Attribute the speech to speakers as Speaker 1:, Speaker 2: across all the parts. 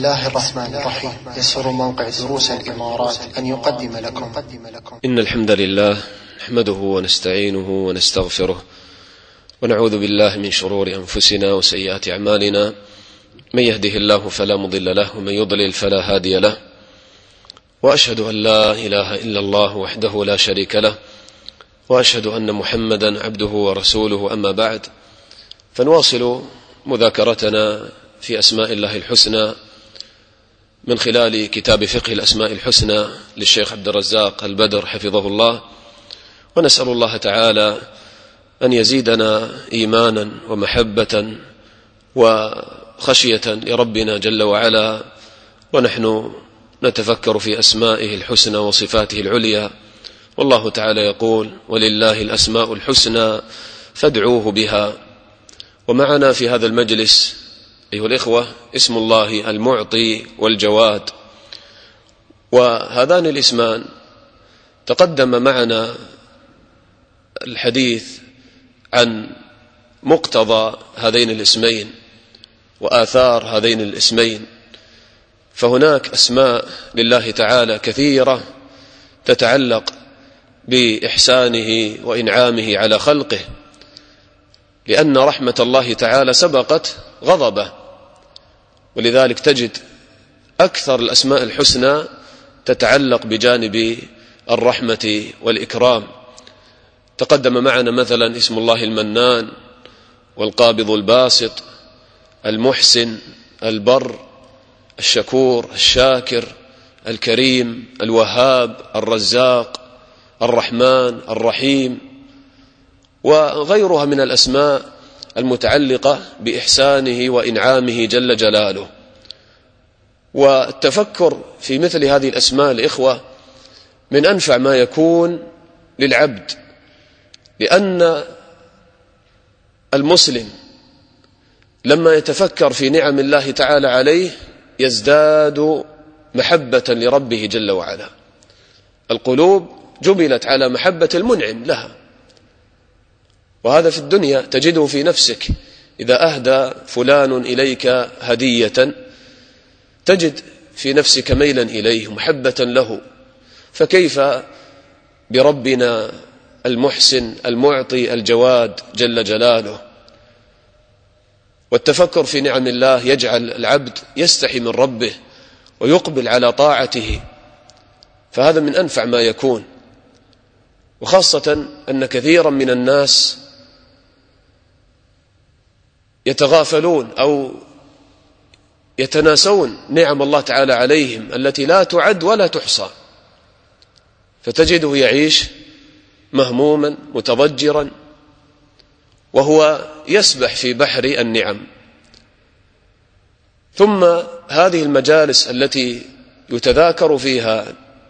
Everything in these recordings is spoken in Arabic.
Speaker 1: الله الرحمن الرحيم. يسر موقع دروس الإمارات أن يقدم لكم
Speaker 2: إن الحمد لله نحمده ونستعينه ونستغفره ونعوذ بالله من شرور أنفسنا وسيئات أعمالنا. من يهده الله فلا مضل له ومن يضلل فلا هادي له، وأشهد أن لا إله إلا الله وحده لا شريك له، وأشهد أن محمدا عبده ورسوله. أما بعد، فنواصل مذاكرتنا في أسماء الله الحسنى من خلال كتاب فقه الأسماء الحسنى للشيخ عبد الرزاق البدر حفظه الله، ونسأل الله تعالى أن يزيدنا إيمانا ومحبة وخشية لربنا جل وعلا ونحن نتفكر في أسمائه الحسنى وصفاته العليا. والله تعالى يقول: ولله الأسماء الحسنى فادعوه بها. ومعنا في هذا المجلس أيها الإخوة اسم الله المعطي والجواد، وهذان الاسمان تقدم معنا الحديث عن مقتضى هذين الاسمين وآثار هذين الاسمين. فهناك أسماء لله تعالى كثيرة تتعلق بإحسانه وإنعامه على خلقه، لأن رحمة الله تعالى سبقت غضبه، ولذلك تجد أكثر الأسماء الحسنى تتعلق بجانب الرحمة والإكرام. تقدم معنا مثلا اسم الله المنان والقابض الباسط، المحسن، البر، الشكور، الشاكر، الكريم، الوهاب، الرزاق، الرحمن، الرحيم، وغيرها من الأسماء المتعلقة بإحسانه وإنعامه جل جلاله. والتفكر في مثل هذه الأسماء الإخوة من أنفع ما يكون للعبد، لأن المسلم لما يتفكر في نعم الله تعالى عليه يزداد محبة لربه جل وعلا. القلوب جبلت على محبة المنعم لها، وهذا في الدنيا تجده في نفسك. إذا أهدى فلان إليك هدية تجد في نفسك ميلا إليه محبة له، فكيف بربنا المحسن المعطي الجواد جل جلاله؟ والتفكر في نعم الله يجعل العبد يستحي من ربه ويقبل على طاعته، فهذا من أنفع ما يكون. وخاصة أن كثيرا من الناس يتغافلون أو يتناسون نعم الله تعالى عليهم التي لا تعد ولا تحصى، فتجده يعيش مهموما متضجرا وهو يسبح في بحر النعم. ثم هذه المجالس التي يتذاكر فيها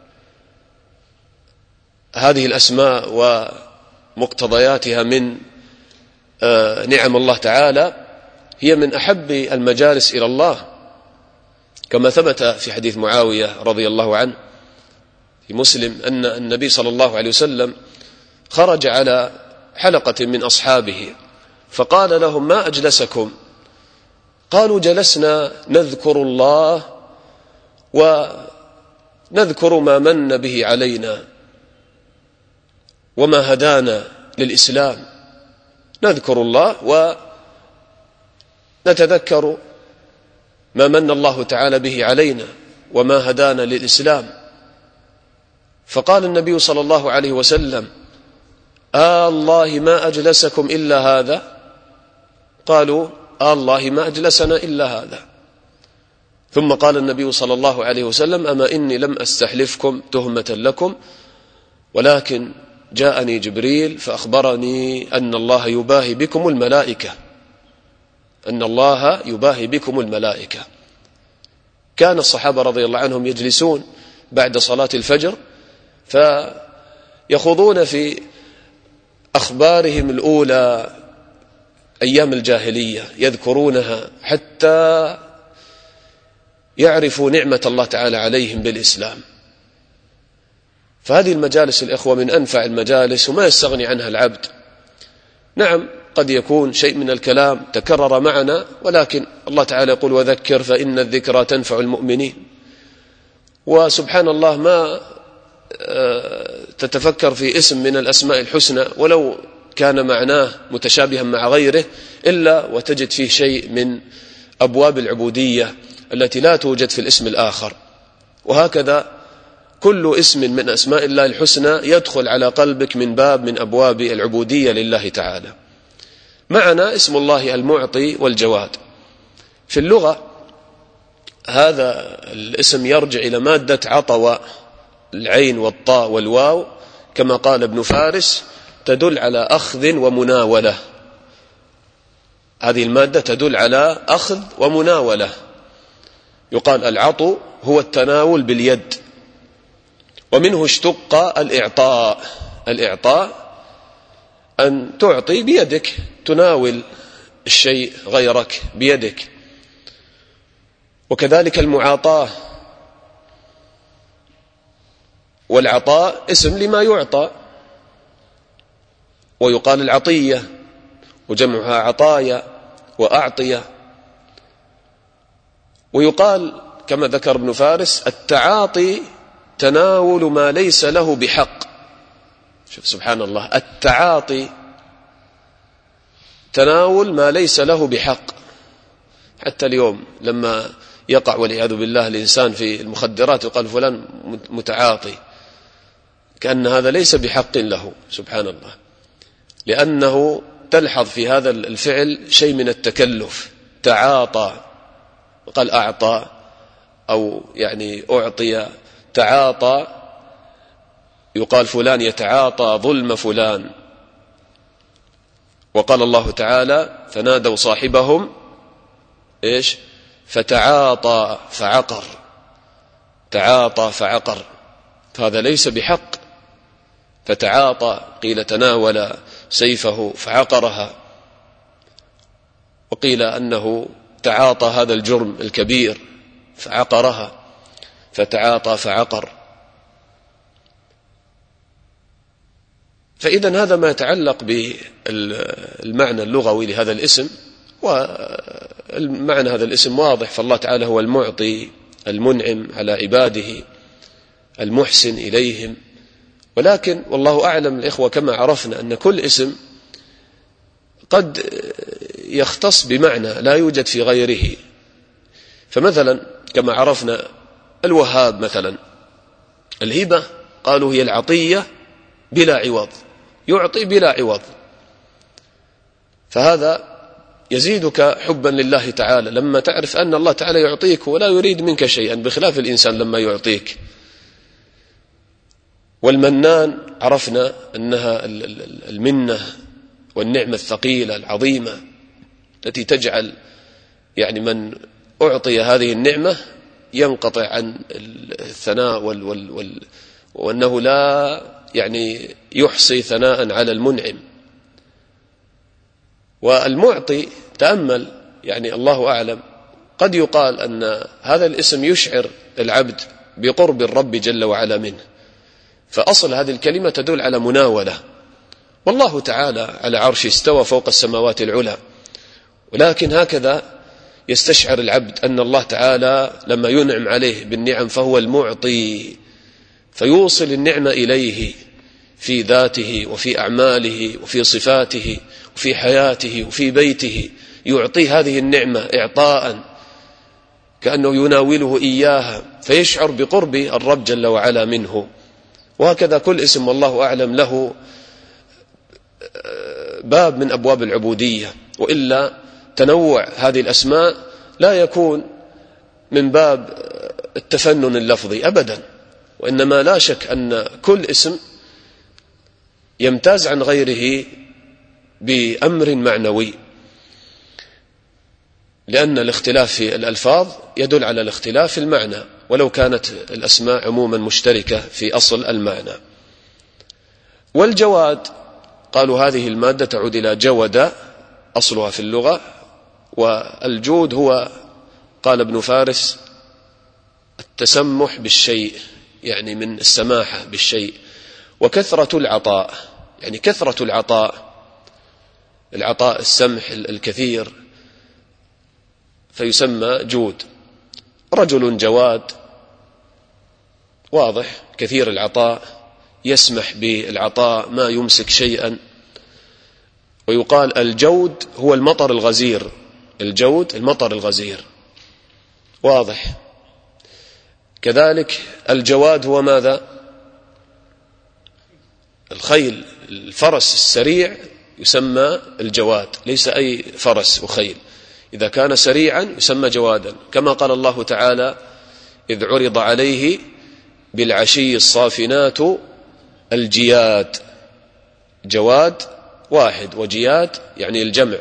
Speaker 2: هذه الأسماء ومقتضياتها من نعم الله تعالى هي من أحب المجالس إلى الله، كما ثبت في حديث معاوية رضي الله عنه في مسلم أن النبي صلى الله عليه وسلم خرج على حلقة من أصحابه فقال لهم: ما أجلسكم؟ قالوا: جلسنا نذكر الله ونذكر ما من به علينا وما هدانا للإسلام. نذكر الله ونتذكر ما من الله تعالى به علينا وما هدانا للإسلام. فقال النبي صلى الله عليه وسلم: الله ما أجلسكم إلا هذا؟ قالوا: الله ما أجلسنا إلا هذا. ثم قال النبي صلى الله عليه وسلم: أما إني لم أستحلفكم تهمة لكم، ولكن جاءني جبريل فأخبرني أن الله يباهي بكم الملائكة، أن الله يباهي بكم الملائكة. كان الصحابة رضي الله عنهم يجلسون بعد صلاة الفجر فيخوضون في أخبارهم الأولى أيام الجاهلية، يذكرونها حتى يعرفوا نعمة الله تعالى عليهم بالإسلام. فهذه المجالس الإخوة من أنفع المجالس وما يستغني عنها العبد. نعم، قد يكون شيء من الكلام تكرر معنا، ولكن الله تعالى يقول وذكر فإن الذكرى تنفع المؤمنين. وسبحان الله ما تتفكر في اسم من الأسماء الحسنى ولو كان معناه متشابها مع غيره إلا وتجد فيه شيء من أبواب العبودية التي لا توجد في الاسم الآخر. وهكذا كل اسم من أسماء الله الحسنى يدخل على قلبك من باب من أبواب العبودية لله تعالى. معنا اسم الله المعطي والجواد. في اللغة هذا الاسم يرجع إلى مادة عطوة، العين والطاء والواو، كما قال ابن فارس تدل على أخذ ومناولة. هذه المادة تدل على أخذ ومناولة. يقال العطو هو التناول باليد، ومنه اشتق الإعطاء. الإعطاء أن تعطي بيدك، تناول الشيء غيرك بيدك. وكذلك المعاطاة، والعطاء اسم لما يعطى. ويقال العطية وجمعها عطايا وأعطية. ويقال كما ذكر ابن فارس التعاطي تناول ما ليس له بحق. شوف سبحان الله، التعاطي تناول ما ليس له بحق. حتى اليوم لما يقع والعياذ بالله الإنسان في المخدرات يقال فلان متعاطي، كأن هذا ليس بحق له سبحان الله، لأنه تلحظ في هذا الفعل شيء من التكلف. تعاطى قال أعطى أو يعني أعطي. تعاطى يقال فلان يتعاطى ظلم فلان. وقال الله تعالى فنادوا صاحبهم إيش؟ فتعاطى فعقر. تعاطى فعقر، فهذا ليس بحق. فتعاطى قيل تناول سيفه فعقرها، وقيل أنه تعاطى هذا الجرم الكبير فعقرها. فتعاطى فعقر. فإذا هذا ما يتعلق بالمعنى اللغوي لهذا الاسم. والمعنى هذا الاسم واضح، فالله تعالى هو المعطي المنعم على عباده المحسن إليهم. ولكن والله أعلم الإخوة كما عرفنا أن كل اسم قد يختص بمعنى لا يوجد في غيره. فمثلا كما عرفنا الوهاب مثلا، الهبة قالوا هي العطية بلا عوض، يعطي بلا عوض. فهذا يزيدك حبا لله تعالى لما تعرف أن الله تعالى يعطيك ولا يريد منك شيئا، بخلاف الإنسان لما يعطيك. والمنان عرفنا أنها المنة والنعمة الثقيلة العظيمة التي تجعل يعني من أعطي هذه النعمة ينقطع عن الثناء وأنه لا يعني يحصي ثناء على المنعم. والمعطي تأمل يعني الله أعلم قد يقال أن هذا الاسم يشعر العبد بقرب الرب جل وعلا منه، فأصل هذه الكلمة تدل على مناولة. والله تعالى على عرش استوى فوق السماوات العلى، ولكن هكذا يستشعر العبد أن الله تعالى لما ينعم عليه بالنعم فهو المعطي، فيوصل النعمة إليه في ذاته وفي أعماله وفي صفاته وفي حياته وفي بيته، يعطي هذه النعمة إعطاء كأنه يناوله إياها، فيشعر بقرب الرب جل وعلا منه. وهكذا كل اسم والله أعلم له باب من أبواب العبودية، وإلا تنوع هذه الأسماء لا يكون من باب التفنن اللفظي أبدا، وإنما لا شك أن كل اسم يمتاز عن غيره بأمر معنوي، لأن الاختلاف في الألفاظ يدل على الاختلاف في المعنى، ولو كانت الأسماء عموما مشتركة في أصل المعنى. والجواد قالوا هذه المادة تعود إلى جود أصلها في اللغة، والجود هو قال ابن فارس التسمح بالشيء، يعني من السماحة بالشيء. وكثرة العطاء، يعني كثرة العطاء العطاء السمح الكثير فيسمى جود. رجل جواد واضح كثير العطاء، يسمح بالعطاء ما يمسك شيئا. ويقال الجود هو المطر الغزير، الجود المطر الغزير، واضح. كذلك الجواد هو ماذا؟ الخيل، الفرس السريع يسمى الجواد، ليس أي فرس وخيل، إذا كان سريعا يسمى جوادا، كما قال الله تعالى: إذ عرض عليه بالعشي الصافنات الجياد. جواد واحد، وجياد يعني الجمع.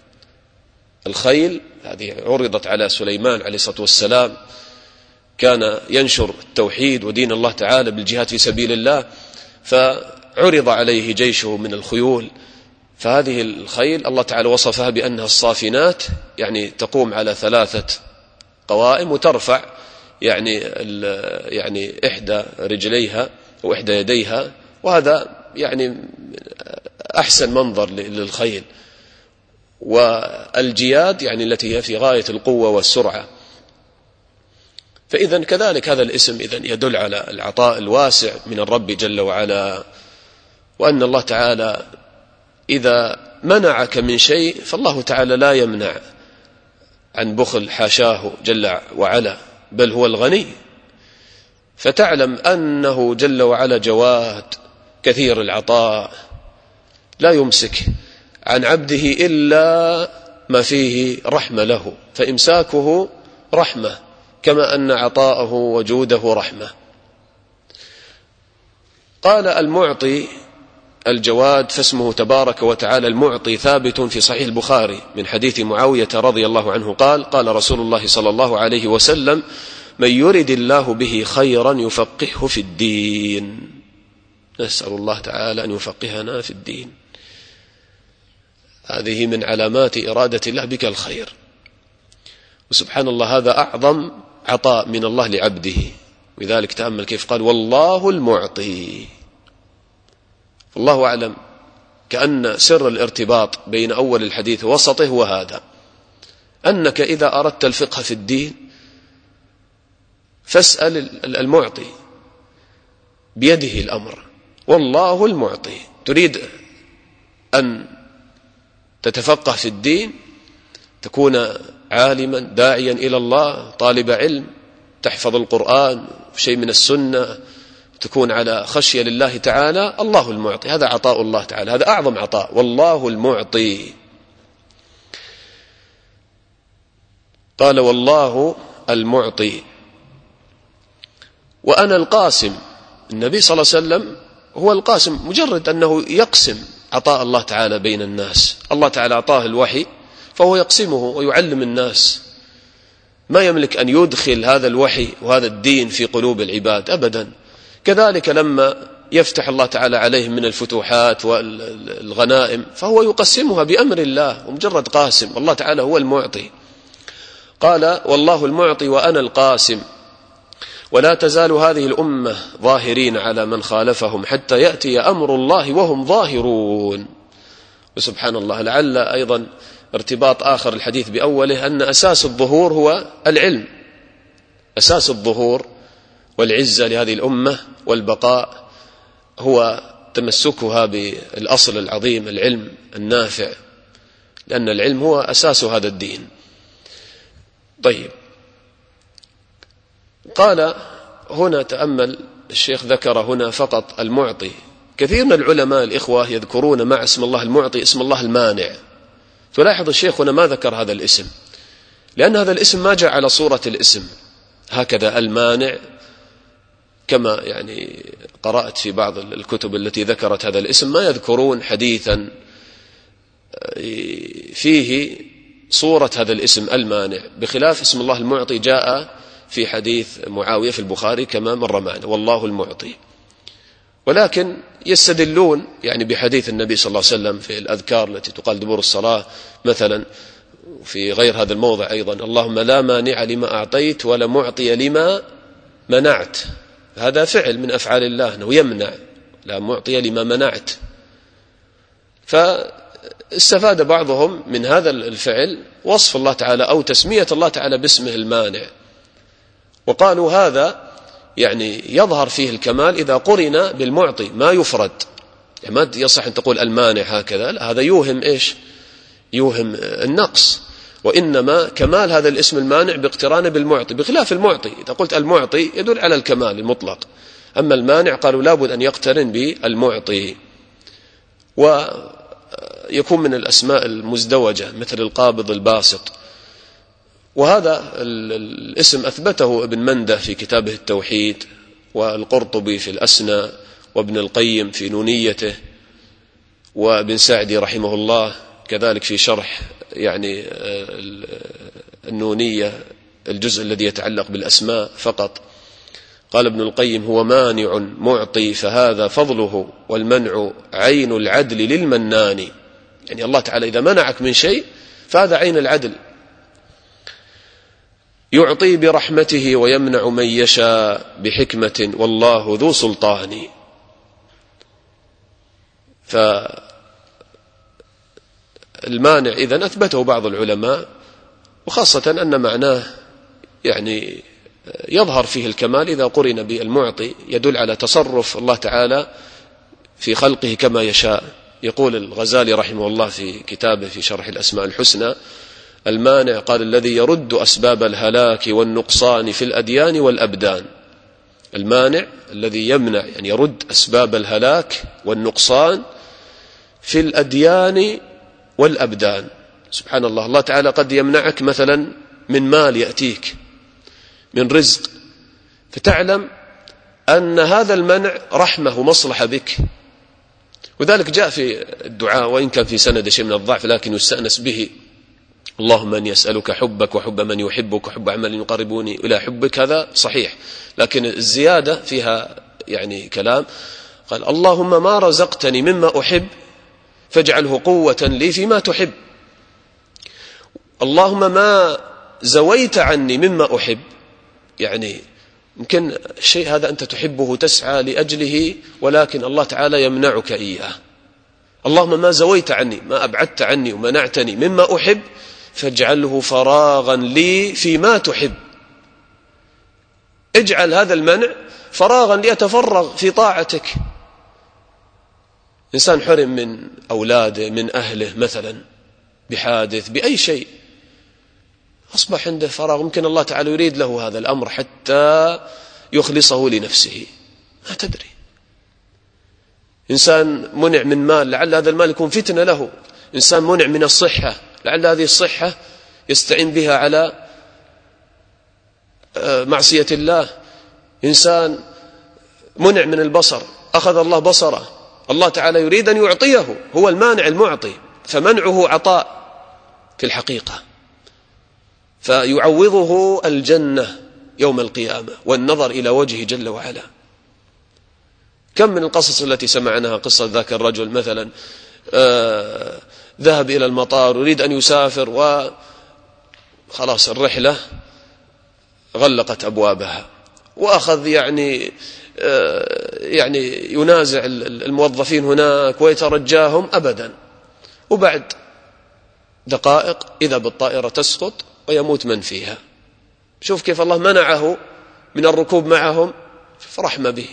Speaker 2: الخيل هذه عرضت على سليمان عليه الصلاة والسلام، كان ينشر التوحيد ودين الله تعالى بالجهاد في سبيل الله، فعرض عليه جيشه من الخيول. فهذه الخيل الله تعالى وصفها بأنها الصافنات، يعني تقوم على 3 قوائم وترفع يعني إحدى رجليها وإحدى يديها، وهذا يعني أحسن منظر للخيل. والجياد يعني التي هي في غاية القوة والسرعة. فإذا كذلك هذا الاسم إذن يدل على العطاء الواسع من الرب جل وعلا، وأن الله تعالى إذا منعك من شيء فالله تعالى لا يمنع عن بخل، حاشاه جل وعلا، بل هو الغني. فتعلم أنه جل وعلا جواد كثير العطاء، لا يمسك عن عبده إلا ما فيه رحمة له، فإمساكه رحمة، كما أن عطاءه وجوده رحمة. قال المعطي الجواد فاسمه تبارك وتعالى المعطي ثابت في صحيح البخاري من حديث معاوية رضي الله عنه قال: قال رسول الله صلى الله عليه وسلم: من يرد الله به خيرا يفقهه في الدين. نسأل الله تعالى أن يفقهنا في الدين. هذه من علامات إرادة الله بك الخير. وسبحان الله هذا أعظم عطاء من الله لعبده. لذلك تأمل كيف قال: والله المعطي. والله أعلم كأن سر الارتباط بين أول الحديث ووسطه هو هذا، أنك إذا أردت الفقه في الدين فاسأل المعطي بيده الأمر. والله المعطي. تريد أن تتفقه في الدين، تكون عالما داعيا إلى الله، طالب علم، تحفظ القرآن شيء من السنة، تكون على خشية لله تعالى، الله المعطي. هذا عطاء الله تعالى، هذا أعظم عطاء، والله المعطي. قال: والله المعطي وأنا القاسم. النبي صلى الله عليه وسلم هو القاسم، مجرد أنه يقسم عطاء الله تعالى بين الناس. الله تعالى أعطاه الوحي فهو يقسمه ويعلم الناس، ما يملك أن يدخل هذا الوحي وهذا الدين في قلوب العباد أبدا. كذلك لما يفتح الله تعالى عليهم من الفتوحات والغنائم فهو يقسمها بأمر الله، ومجرد قاسم. الله تعالى هو المعطي. قال: والله المعطي وأنا القاسم، ولا تزال هذه الأمة ظاهرين على من خالفهم حتى يأتي أمر الله وهم ظاهرون. وسبحان الله، لعل أيضا ارتباط آخر الحديث بأوله أن أساس الظهور هو العلم. أساس الظهور والعزة لهذه الأمة والبقاء هو تمسكها بالأصل العظيم، العلم النافع، لأن العلم هو أساس هذا الدين. طيب، قال هنا تأمل الشيخ ذكر هنا فقط المعطي. كثير من العلماء الإخوة يذكرون مع اسم الله المعطي اسم الله المانع. تلاحظ الشيخ هنا ما ذكر هذا الاسم، لأن هذا الاسم ما جاء على صورة الاسم هكذا المانع، كما يعني قرأت في بعض الكتب التي ذكرت هذا الاسم ما يذكرون حديثا فيه صورة هذا الاسم المانع، بخلاف اسم الله المعطي جاء في حديث معاوية في البخاري كما مر معنا: والله المعطي. ولكن يستدلون يعني بحديث النبي صلى الله عليه وسلم في الأذكار التي تقال دبور الصلاة مثلا، في غير هذا الموضع أيضا: اللهم لا مانع لما أعطيت ولا معطي لما منعت. هذا فعل من أفعال الله أنه يمنع، لا معطي لما منعت. استفاد بعضهم من هذا الفعل وصف الله تعالى أو تسمية الله تعالى باسمه المانع، وقالوا هذا يعني يظهر فيه الكمال إذا قرن بالمعطي، ما يفرد، يعني ما يصح أن تقول المانع هكذا، لا، هذا يوهم إيش؟ يوهم النقص، وإنما كمال هذا الاسم المانع باقترانه بالمعطي، بخلاف المعطي. إذا قلت المعطي يدل على الكمال المطلق، أما المانع قالوا لابد أن يقترن بالمعطي، ويكون من الأسماء المزدوجة مثل القابض الباسط. وهذا الاسم أثبته ابن منده في كتابه التوحيد، والقرطبي في الأسنى، وابن القيم في نونيته، وابن سعدي رحمه الله كذلك في شرح يعني النونية الجزء الذي يتعلق بالأسماء فقط. قال ابن القيم: هو مانع معطي فهذا فضله، والمنع عين العدل للمنان. يعني الله تعالى إذا منعك من شيء فهذا عين العدل. يعطي برحمته ويمنع من يشاء بحكمة والله ذو سلطان. فالمانع إذن أثبته بعض العلماء، وخاصة أن معناه يعني يظهر فيه الكمال إذا قرن بالمعطي، يدل على تصرف الله تعالى في خلقه كما يشاء. يقول الغزالي رحمه الله في كتابه في شرح الأسماء الحسنى: المانع قال الذي يرد أسباب الهلاك والنقصان في الأديان والأبدان. المانع الذي يمنع، يعني يرد أسباب الهلاك والنقصان في الأديان والأبدان. سبحان الله، الله تعالى قد يمنعك مثلا من مال يأتيك، من رزق، فتعلم أن هذا المنع رحمة ومصلحة بك. وذلك جاء في الدعاء، وإن كان في سند شيء من الضعف لكن يستأنس به: اللهم أني أسألك حبك وحب من يحبك وحب عمل يقربوني إلى حبك. هذا صحيح، لكن الزيادة فيها يعني كلام. قال: اللهم ما رزقتني مما أحب فاجعله قوة لي فيما تحب. اللهم ما زويت عني مما أحب، يعني يمكن الشيء هذا أنت تحبه تسعى لأجله، ولكن الله تعالى يمنعك إياه. اللهم ما زويت عني، ما أبعدت عني ومنعتني مما أحب، فاجعله فراغا لي فيما تحب. اجعل هذا المنع فراغا ليتفرغ في طاعتك. إنسان حرم من أولاده، من أهله مثلا، بحادث، بأي شيء، أصبح عنده فراغ، ممكن الله تعالى يريد له هذا الأمر حتى يخلصه لنفسه، ما تدري. إنسان منع من مال، لعل هذا المال يكون فتنة له. إنسان منع من الصحة، لعل هذه الصحة يستعين بها على معصية الله. إنسان منع من البصر، أخذ الله بصره، الله تعالى يريد أن يعطيه، هو المانع المعطي، فمنعه عطاء في الحقيقة، فيعوضه الجنة يوم القيامة والنظر إلى وجهه جل وعلا. كم من القصص التي سمعناها، قصة ذاك الرجل مثلا ذهب إلى المطار يريد أن يسافر، وخلاص الرحلة غلقت أبوابها، وأخذ يعني ينازع الموظفين هناك ويترجاهم أبدا، وبعد دقائق إذا بالطائرة تسقط ويموت من فيها. شوف كيف الله منعه من الركوب معهم، فرحمة به.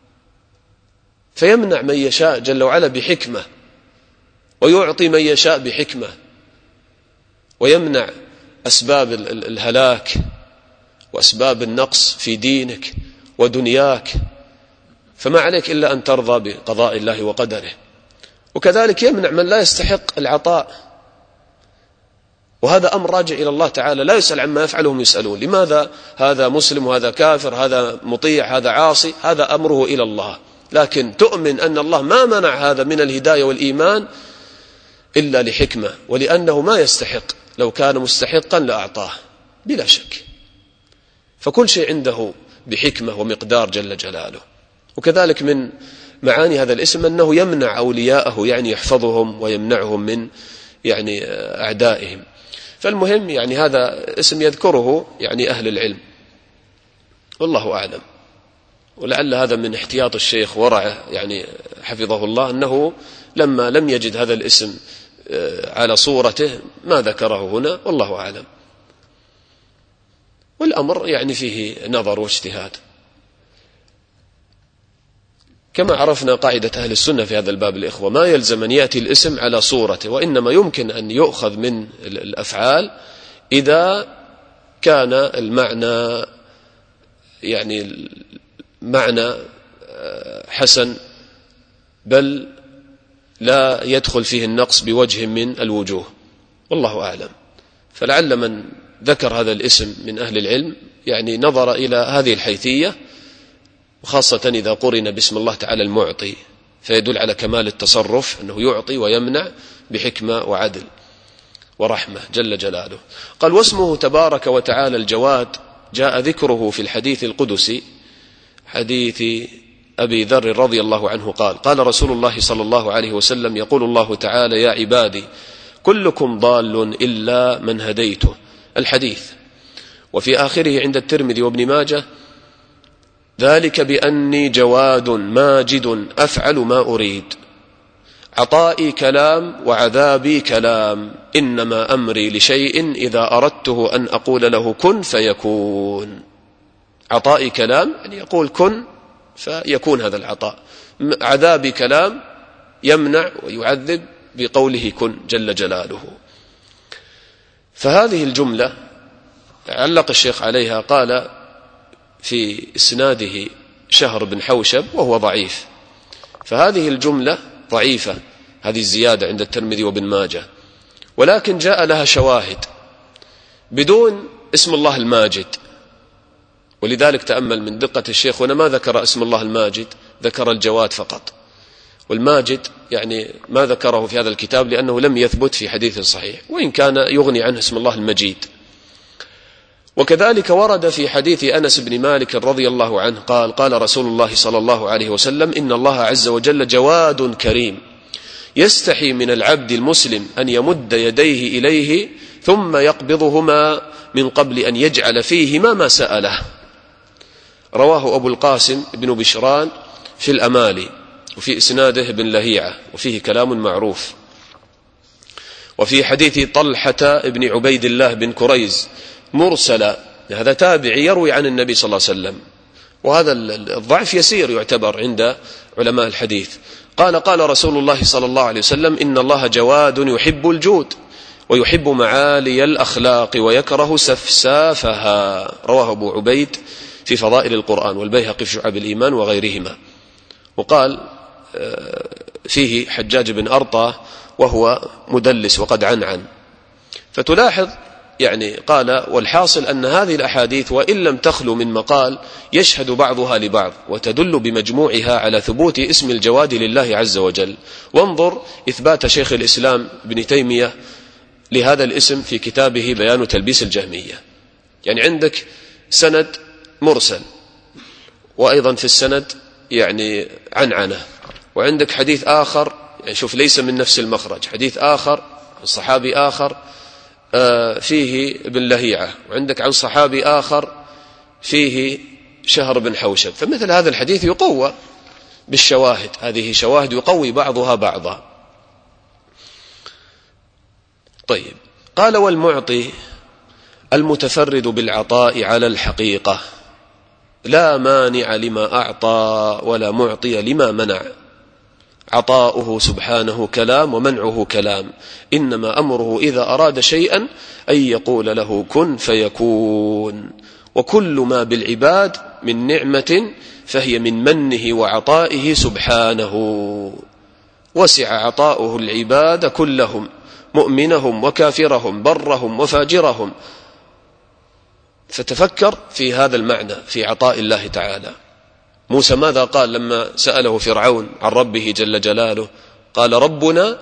Speaker 2: فيمنع من يشاء جل وعلا بحكمة، ويعطي من يشاء بحكمة، ويمنع أسباب الهلاك وأسباب النقص في دينك ودنياك، فما عليك إلا أن ترضى بقضاء الله وقدره. وكذلك يمنع من لا يستحق العطاء، وهذا أمر راجع إلى الله تعالى، لا يسأل عما يفعلهم يسألون. لماذا هذا مسلم وهذا كافر، هذا مطيع هذا عاصي، هذا أمره إلى الله. لكن تؤمن أن الله ما منع هذا من الهداية والإيمان إلا لحكمة، ولأنه ما يستحق، لو كان مستحقا لأعطاه بلا شك. فكل شيء عنده بحكمة ومقدار جل جلاله. وكذلك من معاني هذا الاسم أنه يمنع أولياءه، يعني يحفظهم ويمنعهم من يعني أعدائهم. فالمهم يعني هذا اسم يذكره يعني أهل العلم، والله أعلم. ولعل هذا من احتياط الشيخ ورعه يعني حفظه الله، أنه لما لم يجد هذا الاسم على صورته ما ذكره هنا، والله أعلم. والأمر يعني فيه نظر واجتهاد. كما عرفنا قاعدة أهل السنة في هذا الباب الإخوة، ما يلزم أن يأتي الاسم على صورته، وإنما يمكن أن يؤخذ من الأفعال إذا كان المعنى يعني معنى حسن، بل لا يدخل فيه النقص بوجه من الوجوه، والله أعلم. فلعل من ذكر هذا الاسم من أهل العلم يعني نظر إلى هذه الحيثية، وخاصة إذا قرن باسم الله تعالى المعطي، فيدل على كمال التصرف أنه يعطي ويمنع بحكمة وعدل ورحمة جل جلاله. قال: واسمه تبارك وتعالى الجواد جاء ذكره في الحديث القدسي، حديث أبي ذر رضي الله عنه قال: قال رسول الله صلى الله عليه وسلم: يقول الله تعالى: يا عبادي كلكم ضال إلا من هديته، الحديث. وفي آخره عند الترمذي وابن ماجه: ذلك بأني جواد ماجد أفعل ما أريد، عطائي كلام وعذابي كلام، إنما أمري لشيء إذا أردته أن أقول له كن فيكون. عطائي كلام يعني يقول كن فيكون هذا العطاء، عذابي كلام يمنع ويعذب بقوله كن جل جلاله. فهذه الجملة علق الشيخ عليها، قال: في إسناده شهر بن حوشب وهو ضعيف، فهذه الجملة ضعيفة، هذه الزيادة عند الترمذي وابن ماجه، ولكن جاء لها شواهد بدون اسم الله الماجد. ولذلك تأمل من دقة الشيخ هنا ما ذكر اسم الله الماجد، ذكر الجواد فقط، والماجد يعني ما ذكره في هذا الكتاب لأنه لم يثبت في حديث صحيح، وإن كان يغني عنه اسم الله المجيد. وكذلك ورد في حديث أنس بن مالك رضي الله عنه قال: قال رسول الله صلى الله عليه وسلم: إن الله عز وجل جواد كريم يستحي من العبد المسلم أن يمد يديه إليه ثم يقبضهما من قبل أن يجعل فيهما ما سأله. رواه أبو القاسم بن بشران في الأمالي، وفي إسناده ابن لهيعة، وفيه كلام معروف. وفي حديث طلحة بن عبيد الله بن كريز مرسلا، هذا تابعي يروي عن النبي صلى الله عليه وسلم، وهذا الضعف يسير يعتبر عند علماء الحديث. قال: قال رسول الله صلى الله عليه وسلم: إن الله جواد يحب الجود ويحب معالي الأخلاق ويكره سفسافها. رواه أبو عبيد في فضائل القرآن، والبيهقي في شعب الإيمان وغيرهما. وقال فيه حجاج بن أرطى وهو مدلس وقد عنعن. فتلاحظ يعني قال: والحاصل أن هذه الأحاديث وإن لم تخلو من مقال يشهد بعضها لبعض، وتدل بمجموعها على ثبوت اسم الجواد لله عز وجل. وانظر إثبات شيخ الإسلام ابن تيمية لهذا الاسم في كتابه بيان تلبيس الجهمية. يعني عندك سند مرسل، وأيضا في السند يعني عنعنة، وعندك حديث آخر يعني شوف ليس من نفس المخرج، حديث آخر عن صحابي آخر فيه ابن لهيعة، وعندك عن صحابي آخر فيه شهر بن حوشب. فمثل هذا الحديث يقوى بالشواهد، هذه شواهد يقوي بعضها بعضا. طيب، قال: والمعطي المتفرد بالعطاء على الحقيقة، لا مانع لما أعطى ولا معطي لما منع، عطاؤه سبحانه كلام ومنعه كلام، إنما أمره إذا أراد شيئا أن يقول له كن فيكون. وكل ما بالعباد من نعمة فهي من منه وعطائه سبحانه، وسع عطاؤه العباد كلهم، مؤمنهم وكافرهم، برهم وفاجرهم. فتفكر في هذا المعنى في عطاء الله تعالى. موسى ماذا قال لما سأله فرعون عن ربه جل جلاله؟ قال: ربنا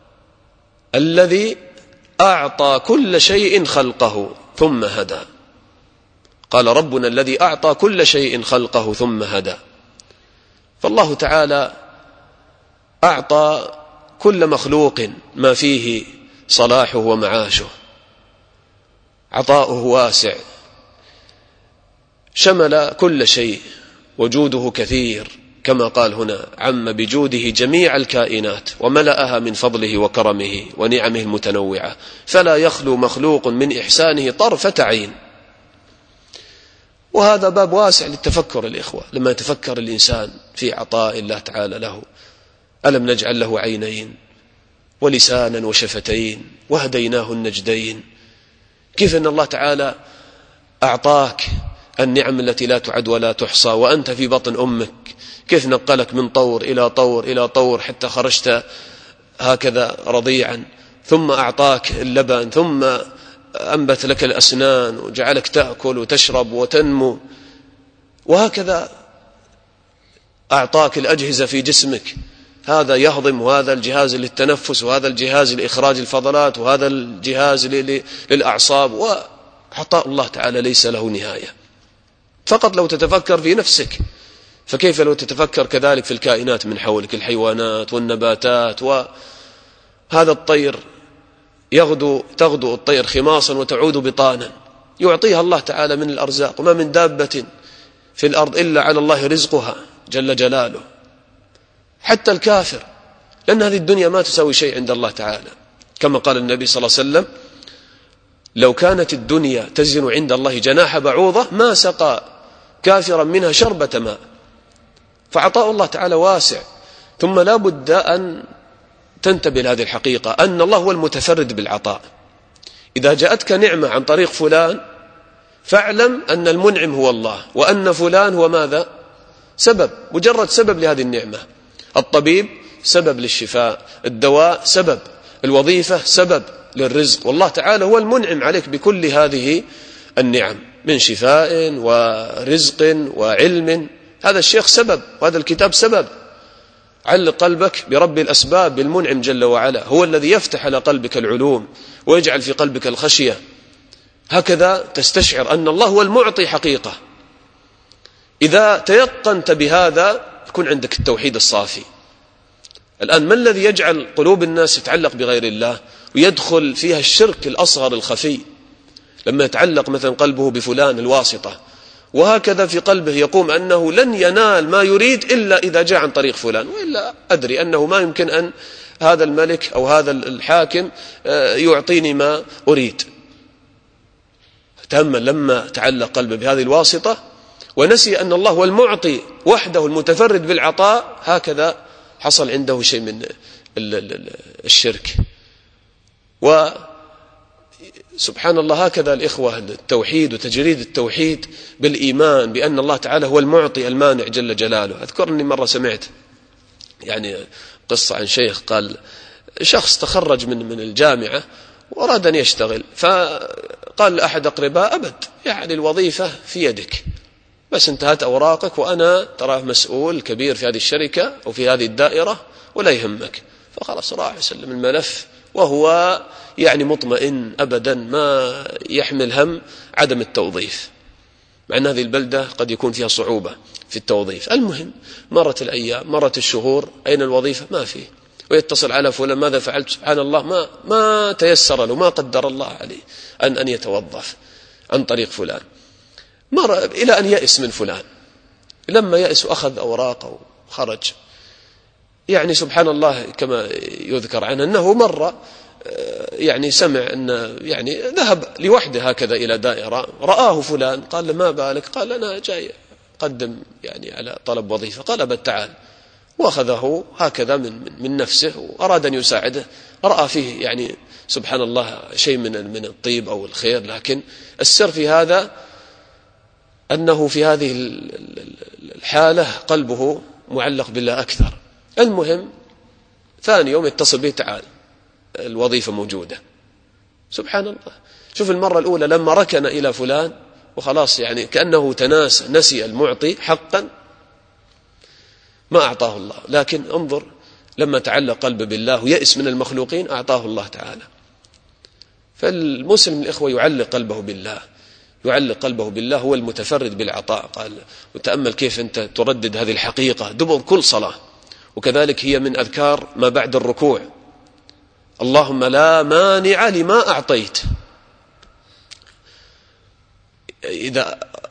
Speaker 2: الذي أعطى كل شيء خلقه ثم هدى. قال: ربنا الذي أعطى كل شيء خلقه ثم هدى. فالله تعالى أعطى كل مخلوق ما فيه صلاحه ومعاشه، عطاؤه واسع شمل كل شيء، وجوده كثير كما قال هنا: عم بجوده جميع الكائنات وملأها من فضله وكرمه ونعمه المتنوعة، فلا يخلو مخلوق من إحسانه طرفة عين. وهذا باب واسع للتفكر الإخوة، لما يتفكر الإنسان في عطاء الله تعالى له. ألم نجعل له عينين ولسانا وشفتين وهديناه النجدين؟ كيف أن الله تعالى أعطاك النعم التي لا تعد ولا تحصى وأنت في بطن أمك، كيف نقلك من طور إلى طور إلى طور حتى خرجت هكذا رضيعا، ثم أعطاك اللبن، ثم أنبت لك الأسنان وجعلك تأكل وتشرب وتنمو، وهكذا أعطاك الأجهزة في جسمك، هذا يهضم، وهذا الجهاز للتنفس، وهذا الجهاز لإخراج الفضلات، وهذا الجهاز للأعصاب. وعطاء الله تعالى ليس له نهاية. فقط لو تتفكر في نفسك، فكيف لو تتفكر كذلك في الكائنات من حولك، الحيوانات والنباتات. وهذا الطير تغدو الطير خماصا وتعود بطانا، يعطيها الله تعالى من الأرزاق. وما من دابة في الأرض إلا على الله رزقها جل جلاله، حتى الكافر، لأن هذه الدنيا ما تساوي شيء عند الله تعالى. كما قال النبي صلى الله عليه وسلم: لو كانت الدنيا تزن عند الله جناح بعوضة ما سقى كافرا منها شربة ماء. فعطاء الله تعالى واسع. ثم لا بد أن تنتبه لهذه الحقيقة، أن الله هو المتفرد بالعطاء. إذا جاءتك نعمة عن طريق فلان، فاعلم أن المنعم هو الله، وأن فلان هو ماذا؟ سبب، مجرد سبب لهذه النعمة. الطبيب سبب للشفاء، الدواء سبب، الوظيفة سبب للرزق، والله تعالى هو المنعم عليك بكل هذه النعم من شفاء ورزق وعلم. هذا الشيخ سبب، وهذا الكتاب سبب. علق قلبك برب الأسباب، بالمنعم جل وعلا، هو الذي يفتح على قلبك العلوم ويجعل في قلبك الخشية. هكذا تستشعر أن الله هو المعطي حقيقة. إذا تيقنت بهذا يكون عندك التوحيد الصافي. الآن ما الذي يجعل قلوب الناس تتعلق بغير الله ويدخل فيها الشرك الأصغر الخفي؟ لما يتعلق مثلا قلبه بفلان الواسطة، وهكذا في قلبه يقوم أنه لن ينال ما يريد إلا إذا جاء عن طريق فلان، وإلا أدري أنه ما يمكن أن هذا الملك أو هذا الحاكم يعطيني ما أريد. تأمل لما تعلق قلبه بهذه الواسطة ونسي أن الله هو المعطي وحده المتفرد بالعطاء، هكذا حصل عنده شيء من الشرك. وسبحان الله، هكذا الإخوة التوحيد وتجريد التوحيد بالإيمان بأن الله تعالى هو المعطي المانع جل جلاله. أذكر أني مرة سمعت قصة عن شيخ قال: شخص تخرج من الجامعة وأراد أن يشتغل، فقال لأحد أقرباء: أبد، يعني الوظيفة في يدك، بس انتهت أوراقك وأنا تراه مسؤول كبير في هذه الشركة أو في هذه الدائرة ولا يهمك. فخلاص راح يسلم الملف وهو يعني مطمئن أبدا، ما يحمل هم عدم التوظيف، مع أن هذه البلدة قد يكون فيها صعوبة في التوظيف. المهم مرت الأيام، مرت الشهور، أين الوظيفة؟ ما فيه. ويتصل على فلان: ماذا فعلت؟ سبحان الله، ما تيسر له، ما قدر الله عليه أن يتوظف عن طريق فلان. مر إلى أن يأس من فلان. لما يأس أخذ أوراقه وخرج. يعني سبحان الله، كما يذكر عنه أنه مرة يعني سمع أن يعني ذهب لوحده هكذا إلى دائرة، رآه فلان، قال له: ما بالك؟ قال: أنا جاي قدم يعني على طلب وظيفة. قال: أبد، تعال. وأخذه هكذا من نفسه وأراد أن يساعده. رأى فيه يعني سبحان الله شيء من الطيب أو الخير، لكن السر في هذا أنه في هذه الحالة قلبه معلق بالله أكثر. المهم ثاني يوم يتصل به: تعال، الوظيفة موجودة. سبحان الله، شوف المرة الأولى لما ركن إلى فلان وخلاص يعني كأنه نسي المعطي حقا، ما أعطاه الله. لكن انظر لما تعلق قلبه بالله ويأس من المخلوقين أعطاه الله تعالى. فالمسلم الإخوة يعلق قلبه بالله، يعلق قلبه بالله، هو المتفرد بالعطاء. قال: وتأمل كيف أنت تردد هذه الحقيقة دبر كل صلاة. وكذلك هي من أذكار ما بعد الركوع: اللهم لا مانع لما أعطيت. إذا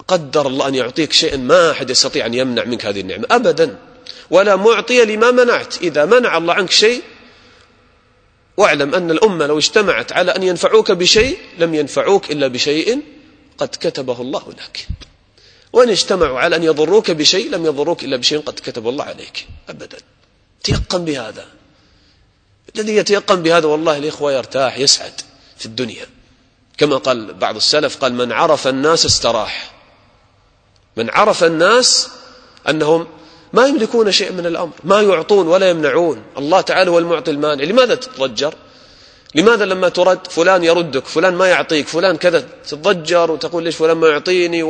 Speaker 2: قدر الله أن يعطيك شيئا ما أحد يستطيع أن يمنع منك هذه النعمة أبدا، ولا معطي لما منعت. إذا منع الله عنك شيء واعلم أن الأمة لو اجتمعت على أن ينفعوك بشيء لم ينفعوك إلا بشيء قد كتبه الله لك، وإن اجتمعوا على أن يضروك بشيء لم يضروك إلا بشيء قد كتبه الله عليك أبدا. تيقن بهذا. الذي يتيقن بهذا والله الإخوة يرتاح يسعد في الدنيا، كما قال بعض السلف، قال من عرف الناس استراح. من عرف الناس أنهم ما يملكون شيء من الأمر، ما يعطون ولا يمنعون، الله تعالى هو المعطي المانع، لماذا تتضجر؟ لماذا لما ترد فلان يردك، فلان ما يعطيك، فلان كذا، تتضجر وتقول ليش فلان ما يعطيني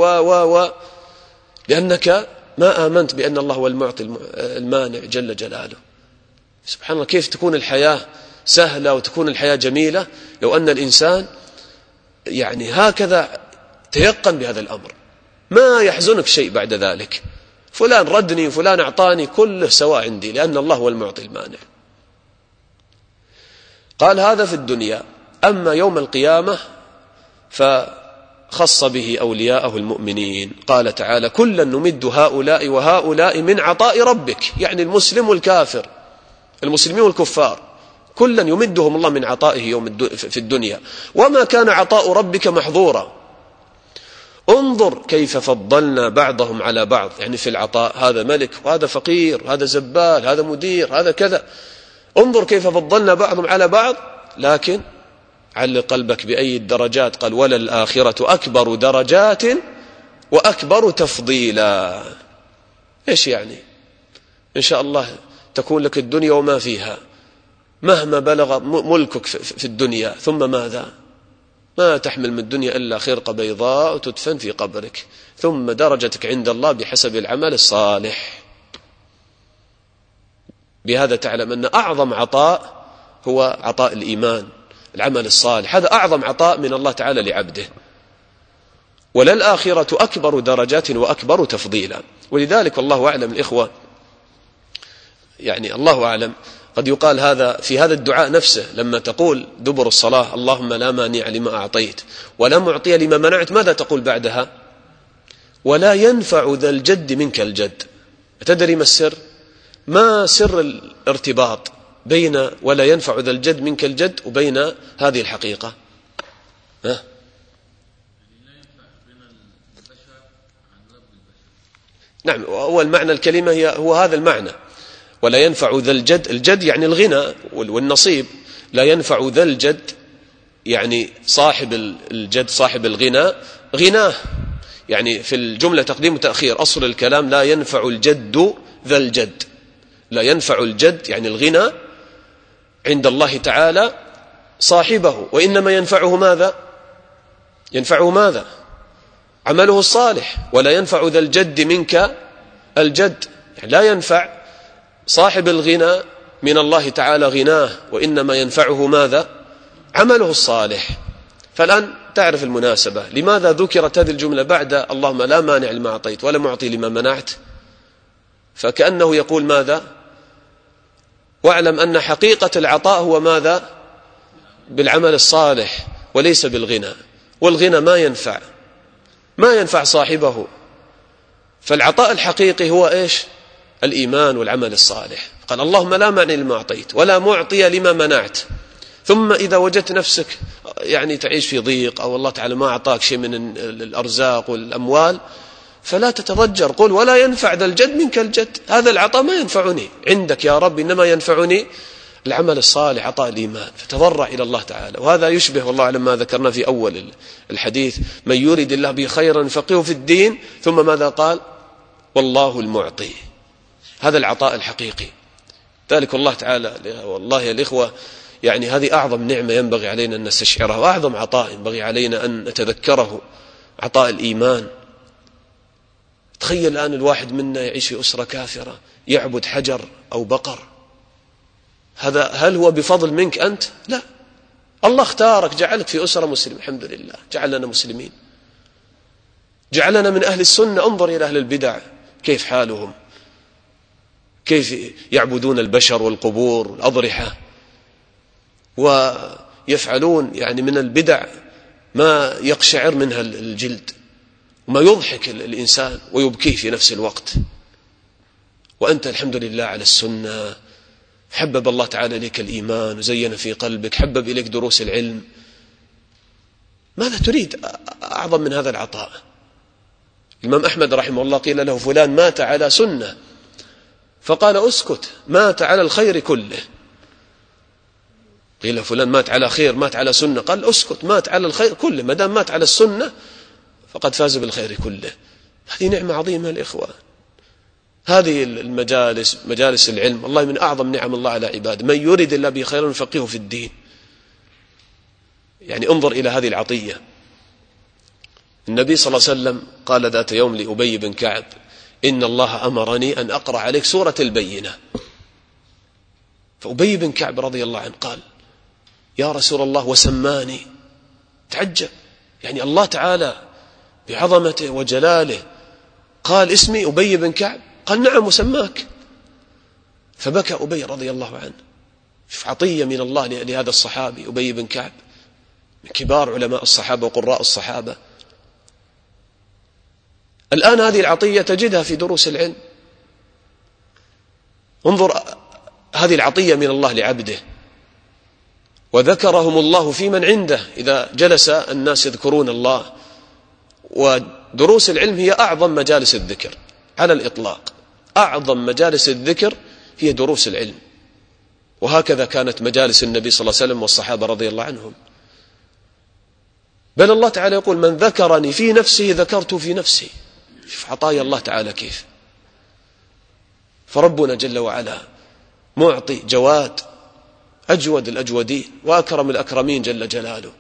Speaker 2: لأنك ما آمنت بأن الله هو المعطي المانع جل جلاله. سبحان الله، كيف تكون الحياة سهلة وتكون الحياة جميلة لو أن الإنسان يعني هكذا تيقن بهذا الأمر، ما يحزنك شيء بعد ذلك، فلان ردني وفلان أعطاني كله سواء عندي، لأن الله هو المعطي المانع. قال هذا في الدنيا، أما يوم القيامة فخص به أولياءه المؤمنين. قال تعالى كلا نمد هؤلاء وهؤلاء من عطاء ربك، يعني المسلم والكافر، المسلمين والكفار، كلا يمدهم الله من عطائه في الدنيا، وما كان عطاء ربك محظورا. انظر كيف فضلنا بعضهم على بعض، يعني في العطاء، هذا ملك وهذا فقير، هذا زبال، هذا مدير، هذا كذا، انظر كيف فضلنا بعضهم على بعض. لكن علق قلبك بأي الدرجات، قال وللآخرة أكبر درجات وأكبر تفضيلا. إيش يعني؟ إن شاء الله تكون لك الدنيا وما فيها مهما بلغ ملكك في الدنيا، ثم ماذا؟ ما تحمل من الدنيا إلا خرقة بيضاء وتدفن في قبرك، ثم درجتك عند الله بحسب العمل الصالح. بهذا تعلم أن أعظم عطاء هو عطاء الإيمان، العمل الصالح، هذا أعظم عطاء من الله تعالى لعبده. وللآخرة أكبر درجات وأكبر تفضيلا. ولذلك والله أعلم الإخوة، يعني الله أعلم، قد يقال هذا في هذا الدعاء نفسه، لما تقول دبر الصلاة اللهم لا مانع لما أعطيت ولا معطي لما منعت، ماذا تقول بعدها؟ ولا ينفع ذا الجد منك الجد. تدري ما السر؟ ما سر الارتباط بين ولا ينفع ذا الجد منك الجد وبين هذه الحقيقة؟ نعم، أول معنى الكلمة هو هذا المعنى، ولا ينفع ذا الجد، الجد يعني الغنى والنصيب، لا ينفع ذا الجد يعني صاحب الجد صاحب الغنى غناه، يعني في الجملة تقديم وتأخير، أصل الكلام لا ينفع الجد ذا الجد، لا ينفع الجد يعني الغنى عند الله تعالى صاحبه، وإنما ينفعه ماذا؟ ينفعه ماذا؟ عمله الصالح. ولا ينفع ذا الجد منك الجد، يعني لا ينفع صاحب الغنى من الله تعالى غناه، وإنما ينفعه ماذا؟ عمله الصالح. فالآن تعرف المناسبة لماذا ذكرت هذه الجملة بعد اللهم لا مانع لما أعطيت ولا معطي لما منعت، فكأنه يقول ماذا؟ واعلم أن حقيقة العطاء هو ماذا؟ بالعمل الصالح وليس بالغنى، والغنى ما ينفع صاحبه. فالعطاء الحقيقي هو إيش؟ الإيمان والعمل الصالح. قال اللهم لا مانع لما أعطيت ولا معطي لما منعت. ثم إذا وجدت نفسك يعني تعيش في ضيق أو الله تعالى ما أعطاك شيء من الأرزاق والأموال، فلا تتضجر، قل ولا ينفع ذا الجد منك الجد، هذا العطاء ما ينفعني عندك يا رب، إنما ينفعني العمل الصالح، عطاء الإيمان. فتضرع إلى الله تعالى. وهذا يشبه والله أعلم ما ذكرنا في أول الحديث، من يريد الله به خيرا يفقهه في الدين، ثم ماذا قال؟ والله المعطي. هذا العطاء الحقيقي. ذلك الله تعالى والله يا الإخوة، يعني هذه أعظم نعمة ينبغي علينا أن نستشعرها، وأعظم عطاء ينبغي علينا أن نتذكره، عطاء الإيمان. تخيل الآن الواحد منا يعيش في أسرة كافرة يعبد حجر أو بقر، هل هو بفضل منك أنت؟ لا، الله اختارك جعلك في أسرة مسلمة، الحمد لله جعلنا مسلمين، جعلنا من أهل السنة. انظر إلى أهل البدع كيف حالهم، كيف يعبدون البشر والقبور والأضرحة، ويفعلون يعني من البدع ما يقشعر منها الجلد، وما يضحك الإنسان ويبكيه في نفس الوقت، وأنت الحمد لله على السنة، حبب الله تعالى إليك الإيمان وزين في قلبك، حبب إليك دروس العلم. ماذا تريد أعظم من هذا العطاء؟ الإمام أحمد رحمه الله قيل له فلان مات على سنة، فقال أسكت، مات على الخير كله. قيل فلان مات على خير، مات على سنة، قال أسكت، مات على الخير كله، ما دام مات على السنة فقد فاز بالخير كله. هذه نعمة عظيمة الإخوان. هذه المجالس، مجالس العلم، والله من أعظم نعم الله على عباده. من يريد الله به خيرا يفقهه في الدين. يعني انظر إلى هذه العطية. النبي صلى الله عليه وسلم قال ذات يوم لأبي بن كعب: إن الله أمرني أن أقرأ عليك سورة البينة. فأبي بن كعب رضي الله عنه قال: يا رسول الله وسماني. تعجب، يعني الله تعالى بعظمته وجلاله قال اسمي أبي بن كعب؟ قال نعم وسماك. فبكى أبي رضي الله عنه. شوف عطية من الله لهذا الصحابي أبي بن كعب، من كبار علماء الصحابة وقراء الصحابة. الآن هذه العطية تجدها في دروس العلم. انظر هذه العطية من الله لعبده. وذكرهم الله في من عنده، إذا جلس الناس يذكرون الله. ودروس العلم هي أعظم مجالس الذكر على الإطلاق. أعظم مجالس الذكر هي دروس العلم، وهكذا كانت مجالس النبي صلى الله عليه وسلم والصحابة رضي الله عنهم. بل الله تعالى يقول: من ذكرني في نفسه ذكرته في نفسي. شوف عطايا الله تعالى كيف. فربنا جل وعلا معطي جواد، أجود الأجودين وأكرم الأكرمين جل جلاله.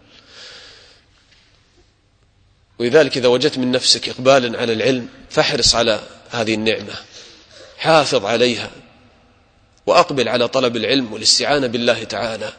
Speaker 2: ولذلك إذا وجدت من نفسك إقبالا على العلم فاحرص على هذه النعمة، حافظ عليها، وأقبل على طلب العلم والاستعانة بالله تعالى.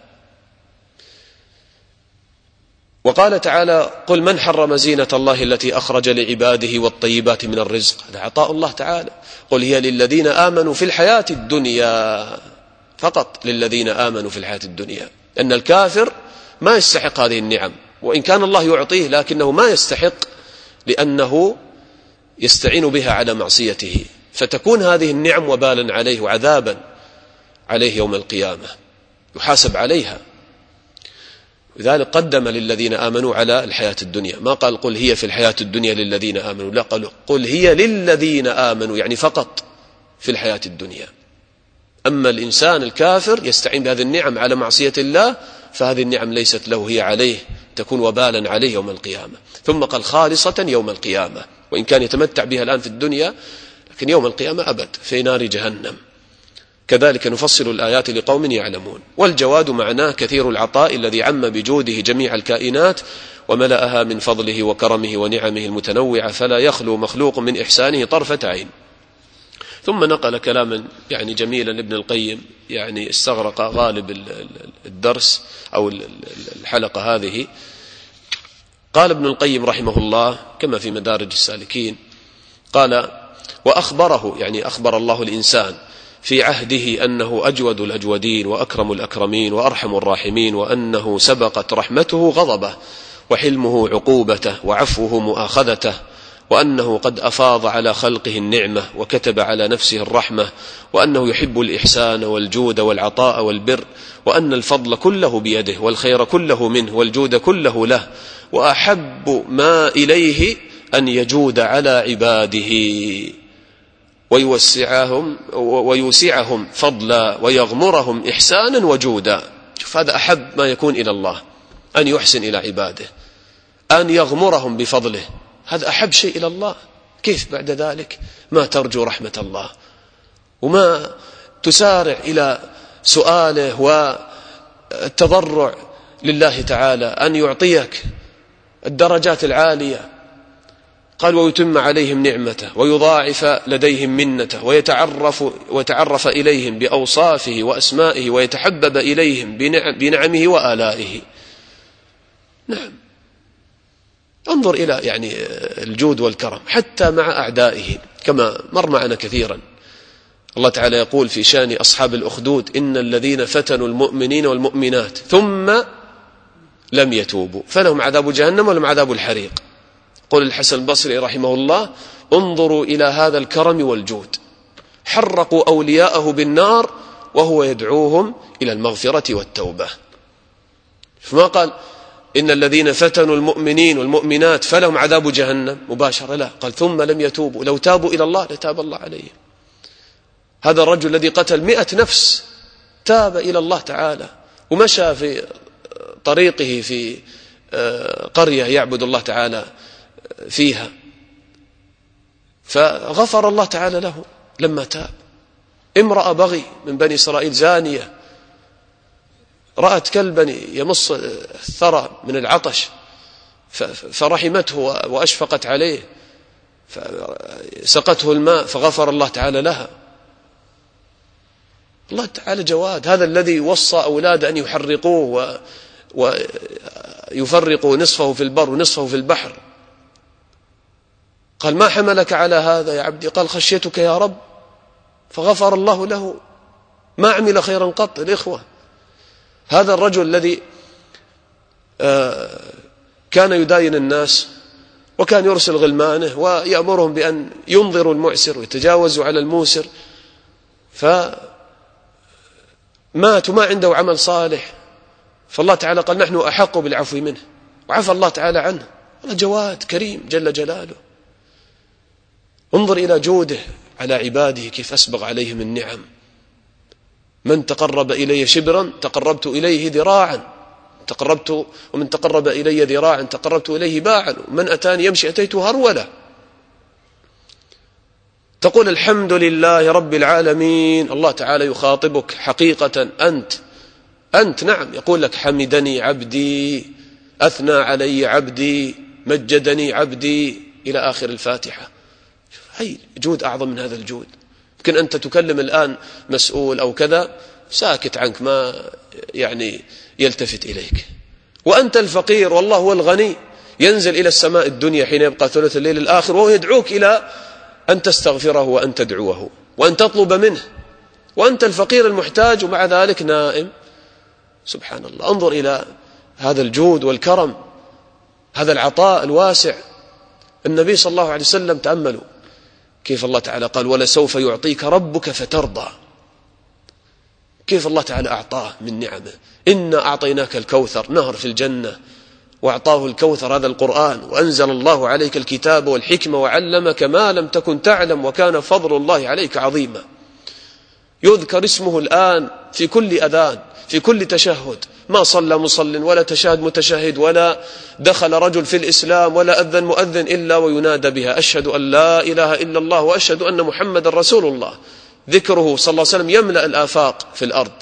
Speaker 2: وقال تعالى: قل من حرم زينة الله التي أخرج لعباده والطيبات من الرزق. هذا عطاء الله تعالى. قل هي للذين آمنوا في الحياة الدنيا، فقط للذين آمنوا في الحياة الدنيا. أن الكافر ما يستحق هذه النعم، وإن كان الله يعطيه لكنه ما يستحق، لأنه يستعين بها على معصيته، فتكون هذه النعم وبالا عليه وعذابا عليه يوم القيامة، يحاسب عليها. لذلك قدم للذين آمنوا على الحياة الدنيا، ما قال قل هي في الحياة الدنيا للذين آمنوا، لا، قال قل هي للذين آمنوا، يعني فقط في الحياة الدنيا. أما الإنسان الكافر يستعين بهذه النعم على معصية الله، فهذه النعم ليست له، هي عليه، تكون وبالا عليه يوم القيامة. ثم قال خالصة يوم القيامة، وإن كان يتمتع بها الآن في الدنيا، لكن يوم القيامة أبد في نار جهنم. كذلك نفصل الآيات لقوم يعلمون. والجواد معناه كثير العطاء الذي عم بجوده جميع الكائنات وملأها من فضله وكرمه ونعمه المتنوعة، فلا يخلو مخلوق من إحسانه طرفة عين. ثم نقل كلاما يعني جميلا ابن القيم، يعني استغرق غالب الدرس أو الحلقة هذه. قال ابن القيم رحمه الله كما في مدارج السالكين، قال: وأخبره، يعني أخبر الله الإنسان في عهده أنه أجود الأجودين وأكرم الأكرمين وأرحم الراحمين، وأنه سبقت رحمته غضبه وحلمه عقوبته وعفوه مؤاخذته، وأنه قد أفاض على خلقه النعمة وكتب على نفسه الرحمة، وأنه يحب الإحسان والجود والعطاء والبر، وأن الفضل كله بيده والخير كله منه والجود كله له، وأحب ما إليه أن يجود على عباده ويوسعهم فضلا ويغمرهم إحسانا وجودا. شوف، هذا أحب ما يكون إلى الله، أن يحسن إلى عباده، أن يغمرهم بفضله، هذا أحب شيء إلى الله. كيف بعد ذلك ما ترجو رحمة الله وما تسارع إلى سؤاله والتضرع لله تعالى أن يعطيك الدرجات العالية. قال: ويتم عليهم نعمته ويضاعف لديهم منته ويتعرف إليهم بأوصافه وأسمائه ويتحبب إليهم بنعمه وآلائه. نعم، انظر إلى يعني الجود والكرم حتى مع أعدائه، كما مر معنا كثيرا. الله تعالى يقول في شأن أصحاب الأخدود: إن الذين فتنوا المؤمنين والمؤمنات ثم لم يتوبوا فلهم عذاب جهنم ولهم عذاب الحريق. يقول الحسن البصري رحمه الله: انظروا إلى هذا الكرم والجود، حرقوا أولياءه بالنار وهو يدعوهم إلى المغفرة والتوبة. فما قال إن الذين فتنوا المؤمنين والمؤمنات فلهم عذاب جهنم مباشرة، لا، قال ثم لم يتوبوا لو تابوا إلى الله لتاب الله عليهم. هذا الرجل الذي قتل 100 نفس تاب إلى الله تعالى ومشى في طريقه في قرية يعبد الله تعالى فيها، فغفر الله تعالى له لما تاب. امرأة بغي من بني إسرائيل زانية رأت كلبا يمص الثرى من العطش فرحمته وأشفقت عليه فسقته الماء فغفر الله تعالى لها. الله تعالى جواد. هذا الذي وصى أولاده أن يحرقوه ويفرقوا نصفه في البر ونصفه في البحر، قال: ما حملك على هذا يا عبدي؟ قال: خشيتك يا رب، فغفر الله له. ما عمل خيرا قط. الإخوة، هذا الرجل الذي كان يداين الناس وكان يرسل غلمانه ويأمرهم بأن ينظروا المعسر ويتجاوزوا على الموسر، فمات وما عنده عمل صالح، فالله تعالى قال: نحن أحق بالعفو منه، وعفى الله تعالى عنه. الله جواد كريم جل جلاله. انظر إلى جوده على عباده كيف أسبغ عليهم النعم. من تقرب إلي شبرا تقربت إليه ذراعا، ومن تقرب إلي ذراعا تقربت إليه باعا، ومن أتاني يمشي أتيته هرولة. تقول: الحمد لله رب العالمين. الله تعالى يخاطبك حقيقة أنت نعم، يقول لك: حمدني عبدي، أثنى علي عبدي، مجدني عبدي، إلى آخر الفاتحة. هي جود أعظم من هذا الجود. يمكن أنت تكلم الآن مسؤول أو كذا ساكت عنك، ما يعني يلتفت إليك، وأنت الفقير والله هو الغني، ينزل إلى السماء الدنيا حين يبقى ثلث الليل الآخر وهو يدعوك إلى أن تستغفره وأن تدعوه وأن تطلب منه، وأنت الفقير المحتاج ومع ذلك نائم. سبحان الله. انظر إلى هذا الجود والكرم، هذا العطاء الواسع. النبي صلى الله عليه وسلم تأملوا كيف الله تعالى قال: ولسوف يعطيك ربك فترضى. كيف الله تعالى أعطاه من نعمه. إنا أعطيناك الكوثر، نهر في الجنة، وأعطاه الكوثر هذا القرآن، وأنزل الله عليك الكتاب والحكمة وعلمك ما لم تكن تعلم وكان فضل الله عليك عظيما. يذكر اسمه الآن في كل أذان، في كل تشهد. ما صلى مصل ولا تشهد متشهد ولا دخل رجل في الإسلام ولا أذن مؤذن إلا وينادى بها: أشهد أن لا إله إلا الله وأشهد أن محمد رسول الله. ذكره صلى الله عليه وسلم يملأ الآفاق في الأرض.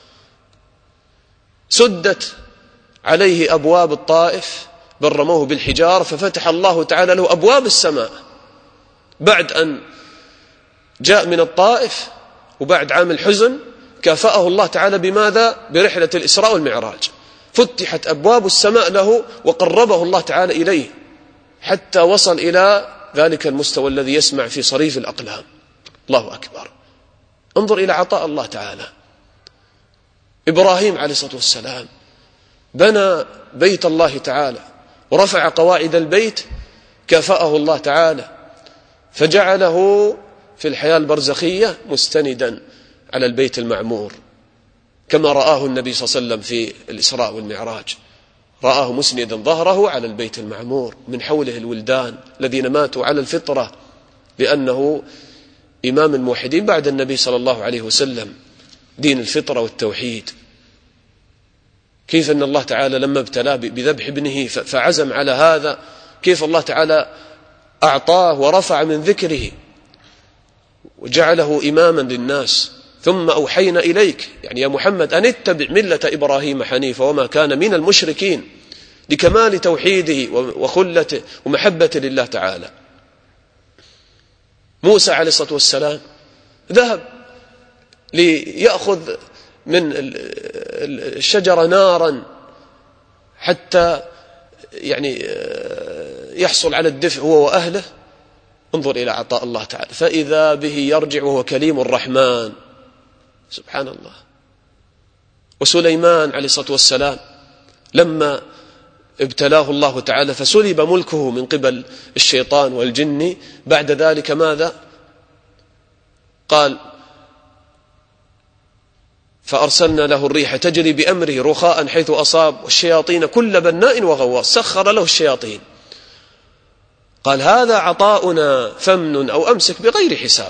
Speaker 2: سدت عليه أبواب الطائف بل رموه بالحجار، ففتح الله تعالى له أبواب السماء بعد أن جاء من الطائف، وبعد عام الحزن كافأه الله تعالى بماذا؟ برحلة الإسراء والمعراج. فتحت أبواب السماء له وقربه الله تعالى إليه حتى وصل إلى ذلك المستوى الذي يسمع في صريف الأقلام. الله أكبر. انظر إلى عطاء الله تعالى. إبراهيم عليه الصلاة والسلام بنى بيت الله تعالى ورفع قواعد البيت، كافأه الله تعالى فجعله في الحياة البرزخية مستندا على البيت المعمور، كما رآه النبي صلى الله عليه وسلم في الإسراء والمعراج، رآه مسندا ظهره على البيت المعمور، من حوله الولدان الذين ماتوا على الفطرة، لأنه إمام الموحدين بعد النبي صلى الله عليه وسلم، دين الفطرة والتوحيد. كيف أن الله تعالى لما ابتلاه بذبح ابنه فعزم على هذا، كيف الله تعالى أعطاه ورفع من ذكره وجعله إماما للناس. ثم أوحينا إليك، يعني يا محمد، أن اتبع ملة إبراهيم حنيفا وما كان من المشركين، لكمال توحيده وخلته ومحبته لله تعالى. موسى عليه الصلاة والسلام ذهب ليأخذ من الشجرة نارا حتى يعني يحصل على الدفء هو وأهله. انظر إلى عطاء الله تعالى، فإذا به يرجع وهو كليم الرحمن. سبحان الله. وسليمان عليه الصلاة والسلام لما ابتلاه الله تعالى فسلب ملكه من قبل الشيطان والجن. بعد ذلك ماذا قال؟ فأرسلنا له الريح تجري بأمره رخاء حيث أصاب والشياطين كل بناء وغواص، سخر له الشياطين. قال هذا عطاؤنا فامنن أو أمسك بغير حساب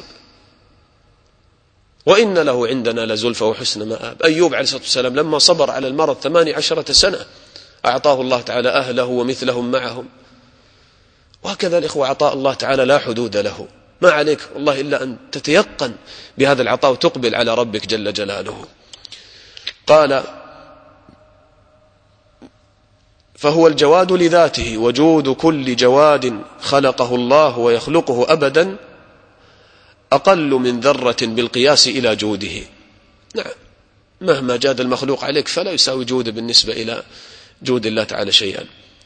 Speaker 2: وإن له عندنا لزلفى وحسن مآب. أيوب عليه الصلاة والسلام لما صبر على المرض 18 سنة أعطاه الله تعالى أهله ومثلهم معهم. وهكذا الإخوة عطاء الله تعالى لا حدود له، ما عليك والله إلا أن تتيقن بهذا العطاء وتقبل على ربك جل جلاله. قال فهو الجواد لذاته، وجود كل جواد خلقه الله ويخلقه أبدا أقل من ذرة بالقياس إلى جوده. نعم، مهما جاد المخلوق عليك فلا يساوي جوده بالنسبة إلى جود الله تعالى شيئا.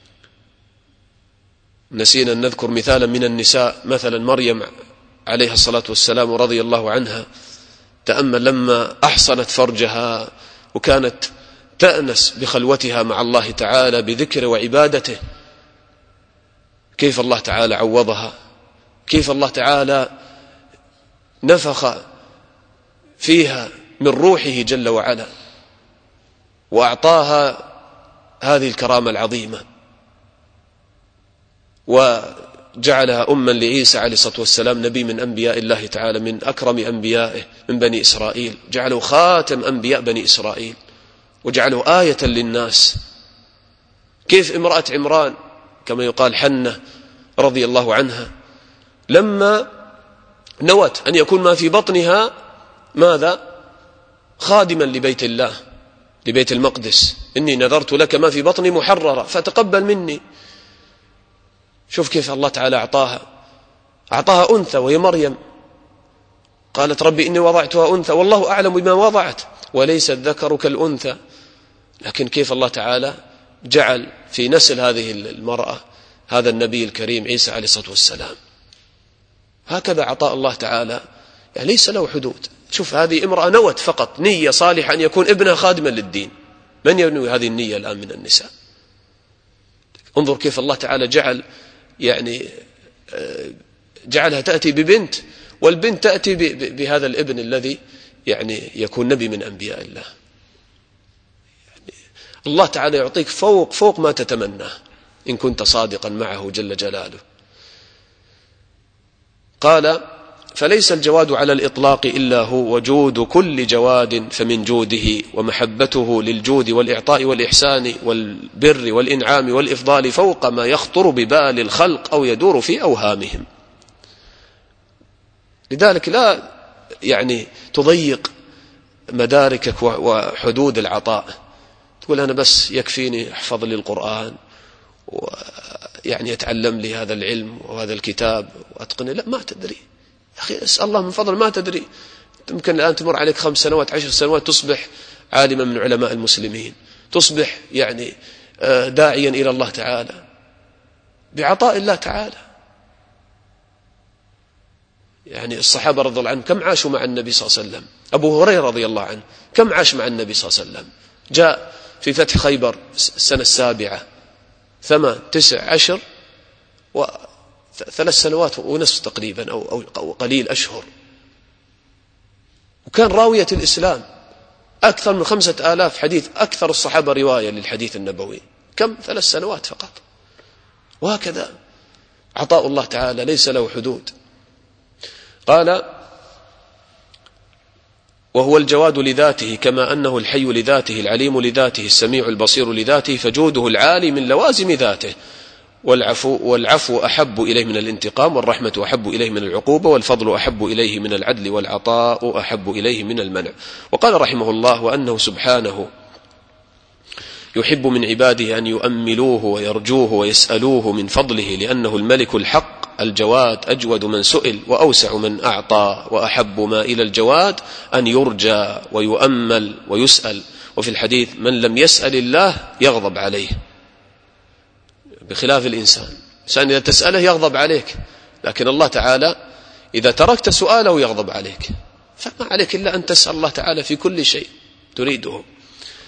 Speaker 2: نسينا أن نذكر مثالا من النساء، مثلا مريم عليها الصلاة والسلام رضي الله عنها، تأمل لما أحصنت فرجها وكانت تأنس بخلوتها مع الله تعالى بذكر وعبادته، كيف الله تعالى عوضها، كيف الله تعالى نفخ فيها من روحه جل وعلا وأعطاها هذه الكرامة العظيمة، وجعلها أما لعيسى عليه الصلاة والسلام نبي من أنبياء الله تعالى، من أكرم أنبيائه من بني إسرائيل، جعله خاتم أنبياء بني إسرائيل وجعله آية للناس. كيف امرأة عمران كما يقال حنة رضي الله عنها لما نوت أن يكون ما في بطنها ماذا؟ خادما لبيت الله، لبيت المقدس، إني نذرت لك ما في بطني محررة فتقبل مني. شوف كيف الله تعالى أعطاها أنثى وهي مريم، قالت ربي إني وضعتها أنثى والله أعلم بما وضعت وليس الذكر كالأنثى. لكن كيف الله تعالى جعل في نسل هذه المرأة هذا النبي الكريم عيسى عليه الصلاة والسلام. هكذا عطاء الله تعالى يعني ليس له حدود. شوف هذه امرأة نوت فقط نية صالحة أن يكون ابنها خادما للدين، من ينوي هذه النية الآن من النساء؟ انظر كيف الله تعالى جعلها تأتي ببنت، والبنت تأتي بهذا الابن الذي يكون نبي من أنبياء الله. الله تعالى يعطيك فوق ما تتمناه إن كنت صادقا معه جل جلاله. قال فليس الجواد على الإطلاق إلا هو، وجود كل جواد فمن جوده ومحبته للجود والإعطاء والإحسان والبر والإنعام والإفضال فوق ما يخطر ببال الخلق أو يدور في أوهامهم. لذلك لا تضيق مداركك وحدود العطاء، تقول أنا بس يكفيني أحفظ لي القرآن يتعلم لي هذا العلم وهذا الكتاب وأتقني. لا، ما تدري يا أخي، اسأل الله من فضل، ما تدري. يمكن الآن تمر عليك 5 سنوات 10 سنوات تصبح عالما من علماء المسلمين، تصبح داعيا إلى الله تعالى بعطاء الله تعالى. الصحابة رضي الله عنهم كم عاشوا مع النبي صلى الله عليه وسلم؟ أبو هريرة رضي الله عنه كم عاش مع النبي صلى الله عليه وسلم؟ جاء في فتح خيبر السنة 7 8 9 10 و3 سنوات ونصف تقريبا أو قليل أشهر، وكان راوية الإسلام، أكثر من 5000 حديث، أكثر الصحابة رواية للحديث النبوي. كم؟ 3 سنوات فقط. وهكذا عطاء الله تعالى ليس له حدود. قال وهو الجواد لذاته كما أنه الحي لذاته، العليم لذاته، السميع البصير لذاته، فجوده العالي من لوازم ذاته. والعفو أحب إليه من الانتقام، والرحمة أحب إليه من العقوبة، والفضل أحب إليه من العدل، والعطاء أحب إليه من المنع. وقال رحمه الله وأنه سبحانه يحب من عباده أن يؤملوه ويرجوه ويسألوه من فضله، لأنه الملك الحق الجواد، أجود من سئل وأوسع من أعطى، وأحب ما إلى الجواد أن يرجى ويؤمل ويسأل. وفي الحديث من لم يسأل الله يغضب عليه، بخلاف الإنسان إذا تسأله يغضب عليك، لكن الله تعالى إذا تركت سؤاله يغضب عليك، فما عليك إلا أن تسأل الله تعالى في كل شيء تريده.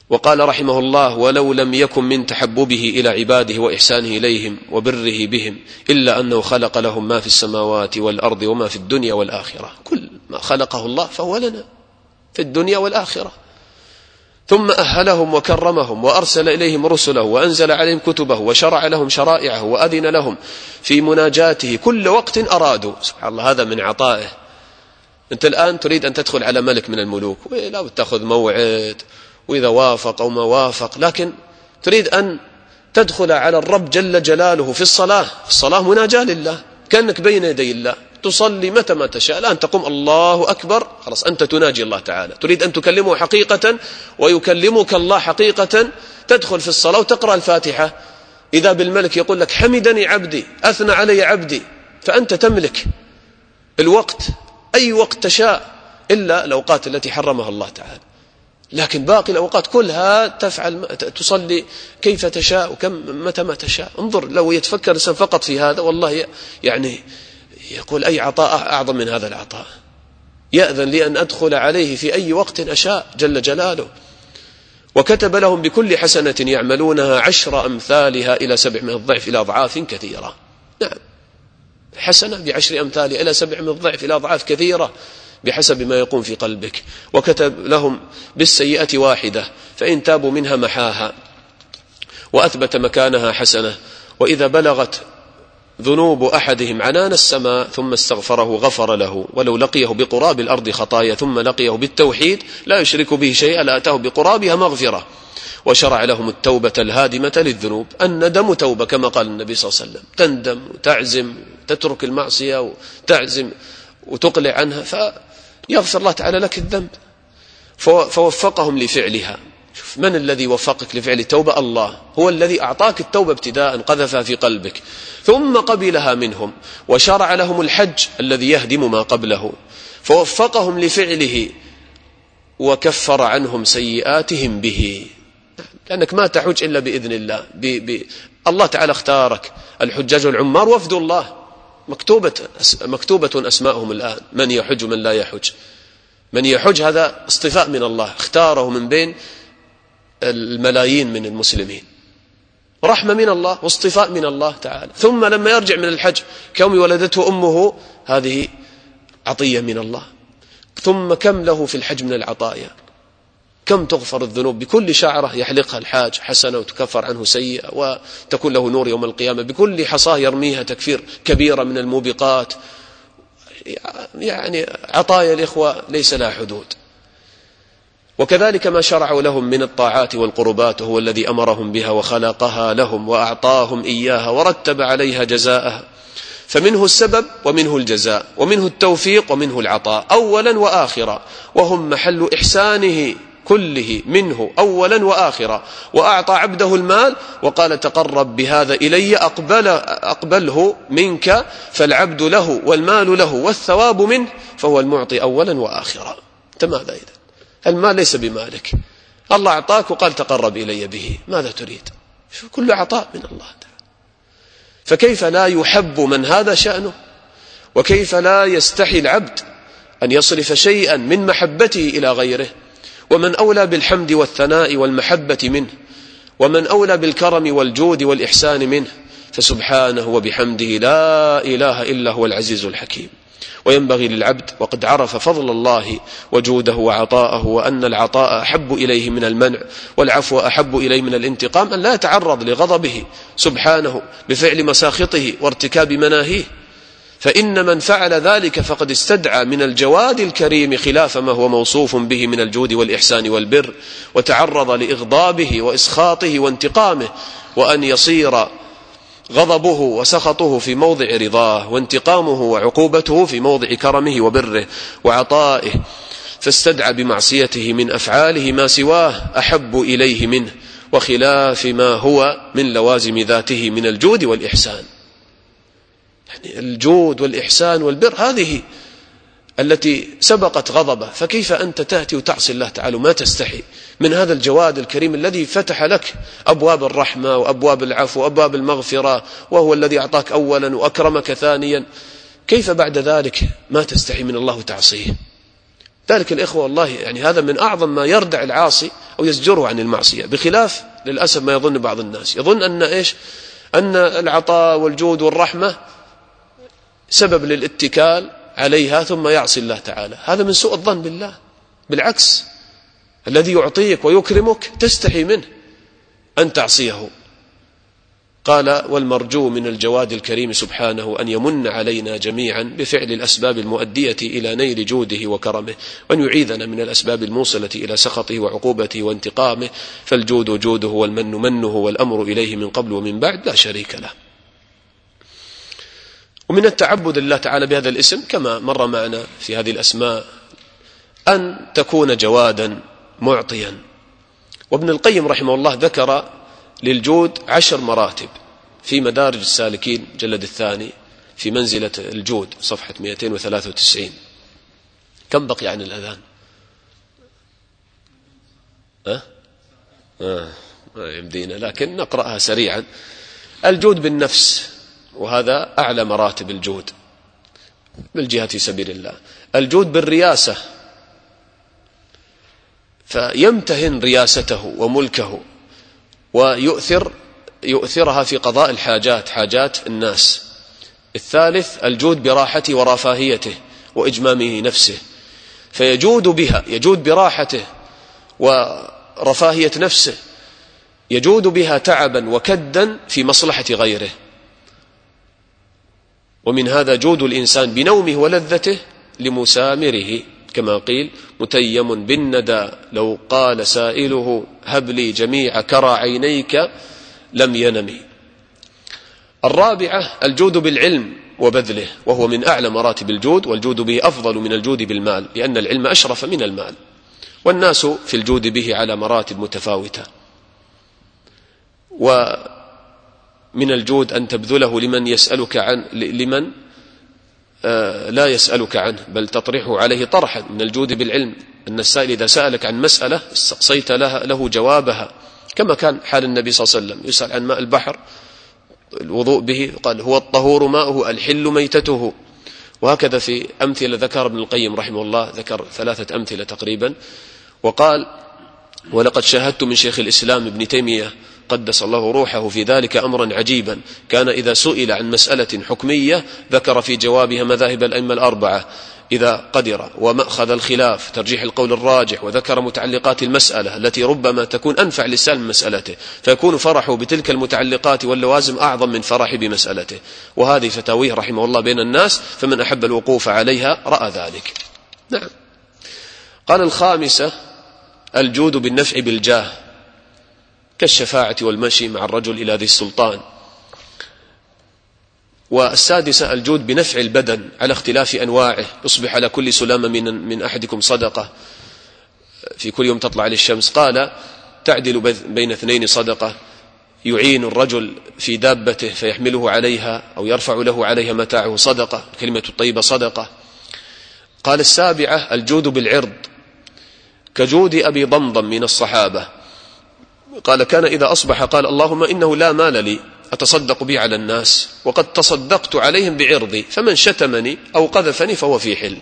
Speaker 2: وقال رحمه الله: ولو لم يكن من تحببه إلى عباده وإحسانه إليهم وبره بهم إلا أنه خلق لهم ما في السماوات والأرض وما في الدنيا والآخرة. كل ما خلقه الله فهو لنا في الدنيا والآخرة. ثم أهلهم وكرمهم وأرسل إليهم رسله وأنزل عليهم كتبه وشرع لهم شرائعه وأذن لهم في مناجاته كل وقت أرادوا. سبحان الله، هذا من عطائه. أنت الآن تريد أن تدخل على ملك من الملوك، ولا بتأخذ موعد وإذا وافق أو ما وافق، لكن تريد أن تدخل على الرب جل جلاله في الصلاة. الصلاة مناجاة لله، كأنك بين يدي الله، تصلي متى ما تشاء. الآن تقوم الله أكبر، خلاص أنت تناجي الله تعالى، تريد أن تكلمه حقيقة ويكلمك الله حقيقة. تدخل في الصلاة وتقرأ الفاتحة، إذا بالملك يقول لك: حمدني عبدي، أثنى علي عبدي. فأنت تملك الوقت أي وقت تشاء، إلا الأوقات التي حرمها الله تعالى. لكن باقي الأوقات كلها تفعل، تصلي كيف تشاء وكم متى ما تشاء. انظر، لو يتفكر الإنسان فقط في هذا، والله يعني يقول: أي عطاء أعظم من هذا العطاء؟ يأذن لي أن أدخل عليه في أي وقت أشاء جل جلاله. وكتب لهم بكل حسنة يعملونها 10 أمثالها إلى 700 ضعف إلى أضعاف كثيرة. نعم، حسنة ب10 أمثالها إلى 700 ضعف إلى أضعاف كثيرة بحسب ما يقوم في قلبك. وكتب لهم بالسيئة واحدة فإن تابوا منها محاها وأثبت مكانها حسنة. وإذا بلغت ذنوب أحدهم عنان السماء ثم استغفره غفر له، ولو لقيه بقراب الأرض خطايا ثم لقيه بالتوحيد لا يشرك به شيئا لأتاه بقرابها مغفرة. وشرع لهم التوبة الهادمة للذنوب. الندم توبة كما قال النبي صلى الله عليه وسلم، تندم وتعزم تترك المعصية وتعزم وتقلع عنها فيغفر الله تعالى لك الذنب. فوفقهم لفعلها. شوف، من الذي وفقك لفعل التوبة؟ الله، هو الذي أعطاك التوبة ابتداء، قذفها في قلبك ثم قبلها منهم. وشرع لهم الحج الذي يهدم ما قبله، فوفقهم لفعله وكفر عنهم سيئاتهم به. لأنك ما تحج إلا بإذن الله. الله تعالى اختارك. الحجاج والعمار وفد الله، مكتوبة أسماءهم الآن، من يحج ومن لا يحج. من يحج هذا اصطفاء من الله، اختاره من بين الملايين من المسلمين، رحمة من الله واصطفاء من الله تعالى. ثم لما يرجع من الحج كم ولدته أمه، هذه عطية من الله. ثم كم له في الحج من العطايا، كم تغفر الذنوب بكل شعرة يحلقها الحاج حسنة وتكفر عنه سيئة وتكون له نور يوم القيامة، بكل حصاه يرميها تكفير كبيرة من الموبقات. يعني عطايا الإخوة ليس لها حدود. وكذلك ما شرعوا لهم من الطاعات والقربات، هو الذي أمرهم بها وخلقها لهم وأعطاهم إياها ورتب عليها جزاءها. فمنه السبب ومنه الجزاء ومنه التوفيق ومنه العطاء أولا وآخرا، وهم محل إحسانه كله منه أولا وآخرا. وأعطى عبده المال وقال: تقرب بهذا إلي أقبله منك، فالعبد له والمال له والثواب منه، فهو المعطي أولا وآخرا. ماذا إذن؟ المال ليس بمالك، الله أعطاك وقال: تقرب إلي به، ماذا تريد؟ كل عطاء من الله تعالى. فكيف لا يحب من هذا شأنه؟ وكيف لا يستحي العبد أن يصرف شيئا من محبته إلى غيره؟ ومن أولى بالحمد والثناء والمحبة منه، ومن أولى بالكرم والجود والإحسان منه، فسبحانه وبحمده لا إله إلا هو العزيز الحكيم. وينبغي للعبد وقد عرف فضل الله وجوده وعطاءه، وأن العطاء أحب إليه من المنع والعفو أحب إليه من الانتقام، أن لا يتعرض لغضبه سبحانه بفعل مساخطه وارتكاب مناهيه. فإن من فعل ذلك فقد استدعى من الجواد الكريم خلاف ما هو موصوف به من الجود والإحسان والبر، وتعرض لإغضابه وإسخاطه وانتقامه، وأن يصير غضبه وسخطه في موضع رضاه، وانتقامه وعقوبته في موضع كرمه وبره وعطائه. فاستدعى بمعصيته من أفعاله ما سواه أحب إليه منه، وخلاف ما هو من لوازم ذاته من الجود والإحسان. يعني الجود والإحسان والبر هذه التي سبقت غضبه، فكيف أنت تأتي وتعصي الله تعالى ما تستحي من هذا الجواد الكريم الذي فتح لك أبواب الرحمة وأبواب العفو وأبواب المغفرة، وهو الذي أعطاك أولا وأكرمك ثانيا؟ كيف بعد ذلك ما تستحي من الله تعصيه؟ ذلك الإخوة والله يعني هذا من أعظم ما يردع العاصي أو يزجره عن المعصية، بخلاف للأسف ما يظن بعض الناس، يظن أن إيش؟ أن العطاء والجود والرحمة سبب للاتكال عليها ثم يعصي الله تعالى. هذا من سوء الظن بالله. بالعكس، الذي يعطيك ويكرمك تستحي منه أن تعصيه. قال: والمرجو من الجواد الكريم سبحانه أن يمن علينا جميعا بفعل الأسباب المؤدية إلى نيل جوده وكرمه، وأن يعيذنا من الأسباب الموصلة إلى سخطه وعقوبته وانتقامه، فالجود جوده والمن منه والأمر إليه من قبل ومن بعد لا شريك له. ومن التعبد لله تعالى بهذا الاسم كما مر معنا في هذه الأسماء أن تكون جوادا معطيا. وابن القيم رحمه الله ذكر للجود 10 مراتب في مدارج السالكين جلد الثاني في منزلة الجود صفحة 293. كم بقي عن الأذان؟ ما يمدينا، لكن نقرأها سريعا. الجود بالنفس، وهذا أعلى مراتب الجود بالجهاد في سبيل الله. الجود بالرياسة، فيمتهن رياسته وملكه ويؤثرها في قضاء الحاجات، حاجات الناس. الثالث الجود براحته ورفاهيته وإجمامه نفسه، فيجود بها، يجود براحته ورفاهية نفسه، يجود بها تعبا وكدا في مصلحة غيره. ومن هذا جود الإنسان بنومه ولذته لمسامره، كما قيل: متيم بالندى لو قال سائله هب لي جميع كرى عينيك لم ينم. الرابعة الجود بالعلم وبذله، وهو من أعلى مراتب الجود، والجود به أفضل من الجود بالمال، لأن العلم أشرف من المال، والناس في الجود به على مراتب متفاوتة. ومن الجود أن تبذله لمن يسألك عن لمن لا يسألك عنه، بل تطرحه عليه طرحا. من الجود بالعلم أن السائل إذا سألك عن مسألة استقصيت له جوابها، كما كان حال النبي صلى الله عليه وسلم، يسأل عن ماء البحر الوضوء به قال: هو الطهور ماؤه الحل ميتته. وهكذا في أمثلة ذكر ابن القيم رحمه الله، ذكر 3 أمثلة تقريبا، وقال: ولقد شاهدت من شيخ الإسلام ابن تيمية قدس الله روحه في ذلك أمرا عجيبا، كان إذا سئل عن مسألة حكمية ذكر في جوابها مذاهب الأئمة الأربعة إذا قدر، ومأخذ الخلاف، ترجيح القول الراجح، وذكر متعلقات المسألة التي ربما تكون أنفع للسائل من مسألته، فيكون فرحه بتلك المتعلقات واللوازم أعظم من فرحه بمسألته. وهذه فتاويه رحمه الله بين الناس، فمن أحب الوقوف عليها رأى ذلك. نعم. قال: الخامسة الجود بالنفع بالجاه، كالشفاعة والمشي مع الرجل إلى ذي السلطان. والسادسة الجود بنفع البدن على اختلاف أنواعه، يصبح على كل سلامة من أحدكم صدقة في كل يوم تطلع عليه الشمس. قال: تعدل بين 2 صدقة، يعين الرجل في دابته فيحمله عليها أو يرفع له عليها متاعه صدقة، كلمة الطيبة صدقة. قال: السابعة الجود بالعرض، كجود أبي ضمضم من الصحابة. قال: كان إذا أصبح قال: اللهم إنه لا مال لي أتصدق به على الناس، وقد تصدقت عليهم بعرضي، فمن شتمني أو قذفني فهو في حل.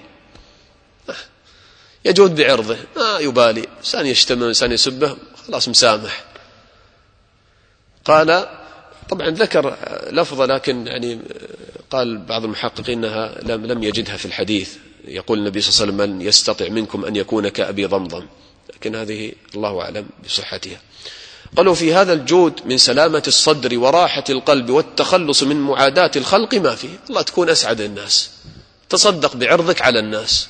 Speaker 2: يجود بعرضه، ما يبالي، إنسان يشتمه إنسان يسبه خلاص مسامح. قال: طبعا ذكر لفظة، لكن يعني قال بعض المحققين أنها لم يجدها في الحديث. يقول النبي صلى الله عليه وسلم: من يستطع منكم أن يكون كأبي ضمضم، لكن هذه الله أعلم بصحتها. قالوا: في هذا الجود من سلامة الصدر وراحة القلب والتخلص من معاداة الخلق ما فيه. الله تكون أسعد الناس، تصدق بعرضك على الناس،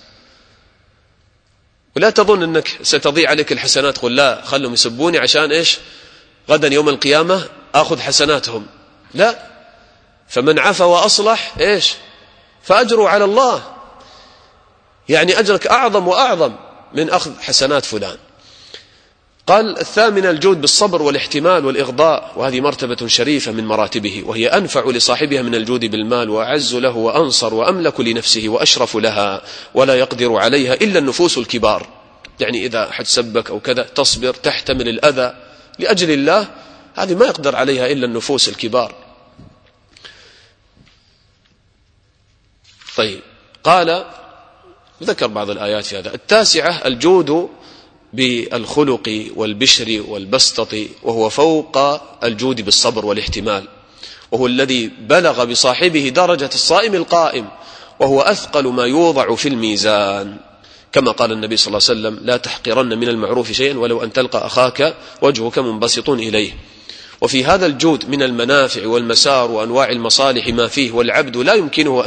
Speaker 2: ولا تظن أنك ستضيع عليك الحسنات. قل لا، خلهم يسبوني عشان إيش؟ غدا يوم القيامة أخذ حسناتهم. لا، فمن عفا وأصلح إيش؟ فأجره على الله، يعني أجرك أعظم وأعظم من أخذ حسنات فلان. قال: الثامن الجود بالصبر والاحتمال والإغضاء، وهذه مرتبة شريفة من مراتبه، وهي أنفع لصاحبها من الجود بالمال، وأعز له وأنصر وأملك لنفسه وأشرف لها، ولا يقدر عليها إلا النفوس الكبار. يعني إذا أحد سبك أو كذا تصبر، تحتمل الأذى لأجل الله، هذه ما يقدر عليها إلا النفوس الكبار. طيب. قال: ذكر بعض الآيات في هذا. 9 الجود بالخلق والبشر والبسطة، وهو فوق الجود بالصبر والاحتمال، وهو الذي بلغ بصاحبه درجة الصائم القائم، وهو أثقل ما يوضع في الميزان، كما قال النبي صلى الله عليه وسلم: لا تحقرن من المعروف شيئا ولو أن تلقى أخاك وجهك منبسط إليه. وفي هذا الجود من المنافع والمسار وأنواع المصالح ما فيه، والعبد لا يمكنه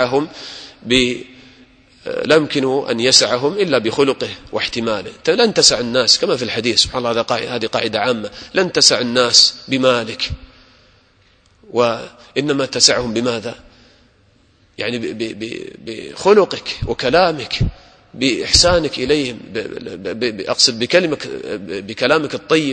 Speaker 2: أن يسعهم إلا بخلقه واحتماله. لن تسع الناس، كما في الحديث، سبحان الله، هذه قاعدة عامة، لن تسع الناس بمالك، وإنما تسعهم بماذا؟ يعني بخلقك وكلامك، بإحسانك إليهم، أقصد بكلامك الطيب.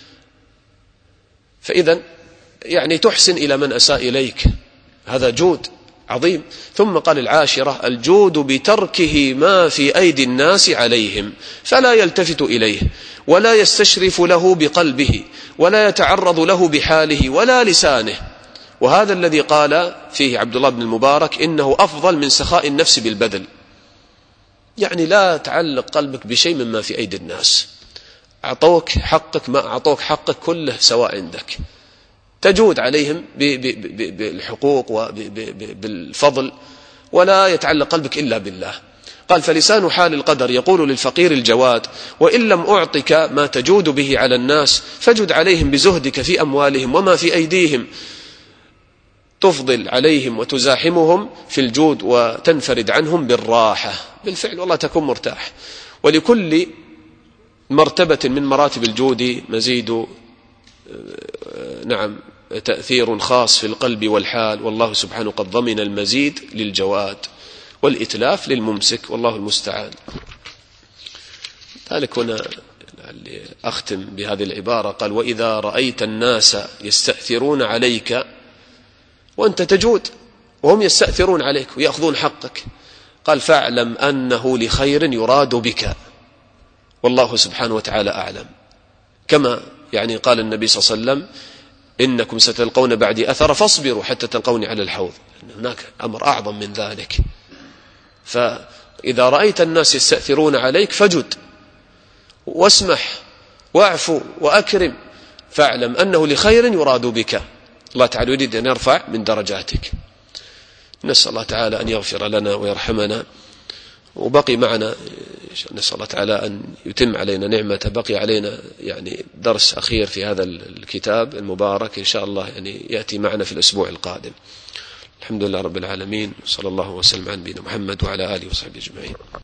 Speaker 2: فإذا يعني تحسن إلى من أساء إليك، هذا جود عظيم. ثم قال 10 الجود بتركه ما في أيدي الناس عليهم، فلا يلتفت إليه ولا يستشرف له بقلبه ولا يتعرض له بحاله ولا لسانه. وهذا الذي قال فيه عبد الله بن المبارك إنه أفضل من سخاء النفس بالبذل. يعني لا تعلق قلبك بشيء مما في أيدي الناس، أعطوك حقك ما أعطوك حقك كله سواء عندك، تجود عليهم بالحقوق وبالفضل، ولا يتعلق قلبك إلا بالله. قال: فلسان حال القدر يقول للفقير الجواد: وإن لم أعطك ما تجود به على الناس فجد عليهم بزهدك في أموالهم وما في أيديهم، تفضل عليهم وتزاحمهم في الجود وتنفرد عنهم بالراحة. بالفعل والله تكون مرتاح. ولكل مرتبة من مراتب الجود مزيد تأثير خاص في القلب والحال، والله سبحانه قد ضمن المزيد للجواد والإتلاف للممسك، والله المستعان. ذلك هنا أختم بهذه العبارة، قال: وإذا رأيت الناس يستأثرون عليك وأنت تجود وهم يستأثرون عليك ويأخذون حقك، قال: فاعلم أنه لخير يراد بك، والله سبحانه وتعالى أعلم. كما يعني قال النبي صلى الله عليه وسلم: إنكم ستلقون بعدي أثر فاصبروا حتى تلقوني على الحوض. هناك أمر أعظم من ذلك. فإذا رأيت الناس يستأثرون عليك فجد واسمح واعفو وأكرم، فاعلم أنه لخير يراد بك. الله تعالى يريد أن يرفع من درجاتك. نسأل الله تعالى أن يغفر لنا ويرحمنا. وبقي معنا، نسأل الله تعالى أن يتم علينا نعمة، بقي علينا يعني درس أخير في هذا الكتاب المبارك إن شاء الله، يعني يأتي معنا في الأسبوع القادم. الحمد لله رب العالمين، صلى الله وسلم على نبينا محمد وعلى آله وصحبه أجمعين.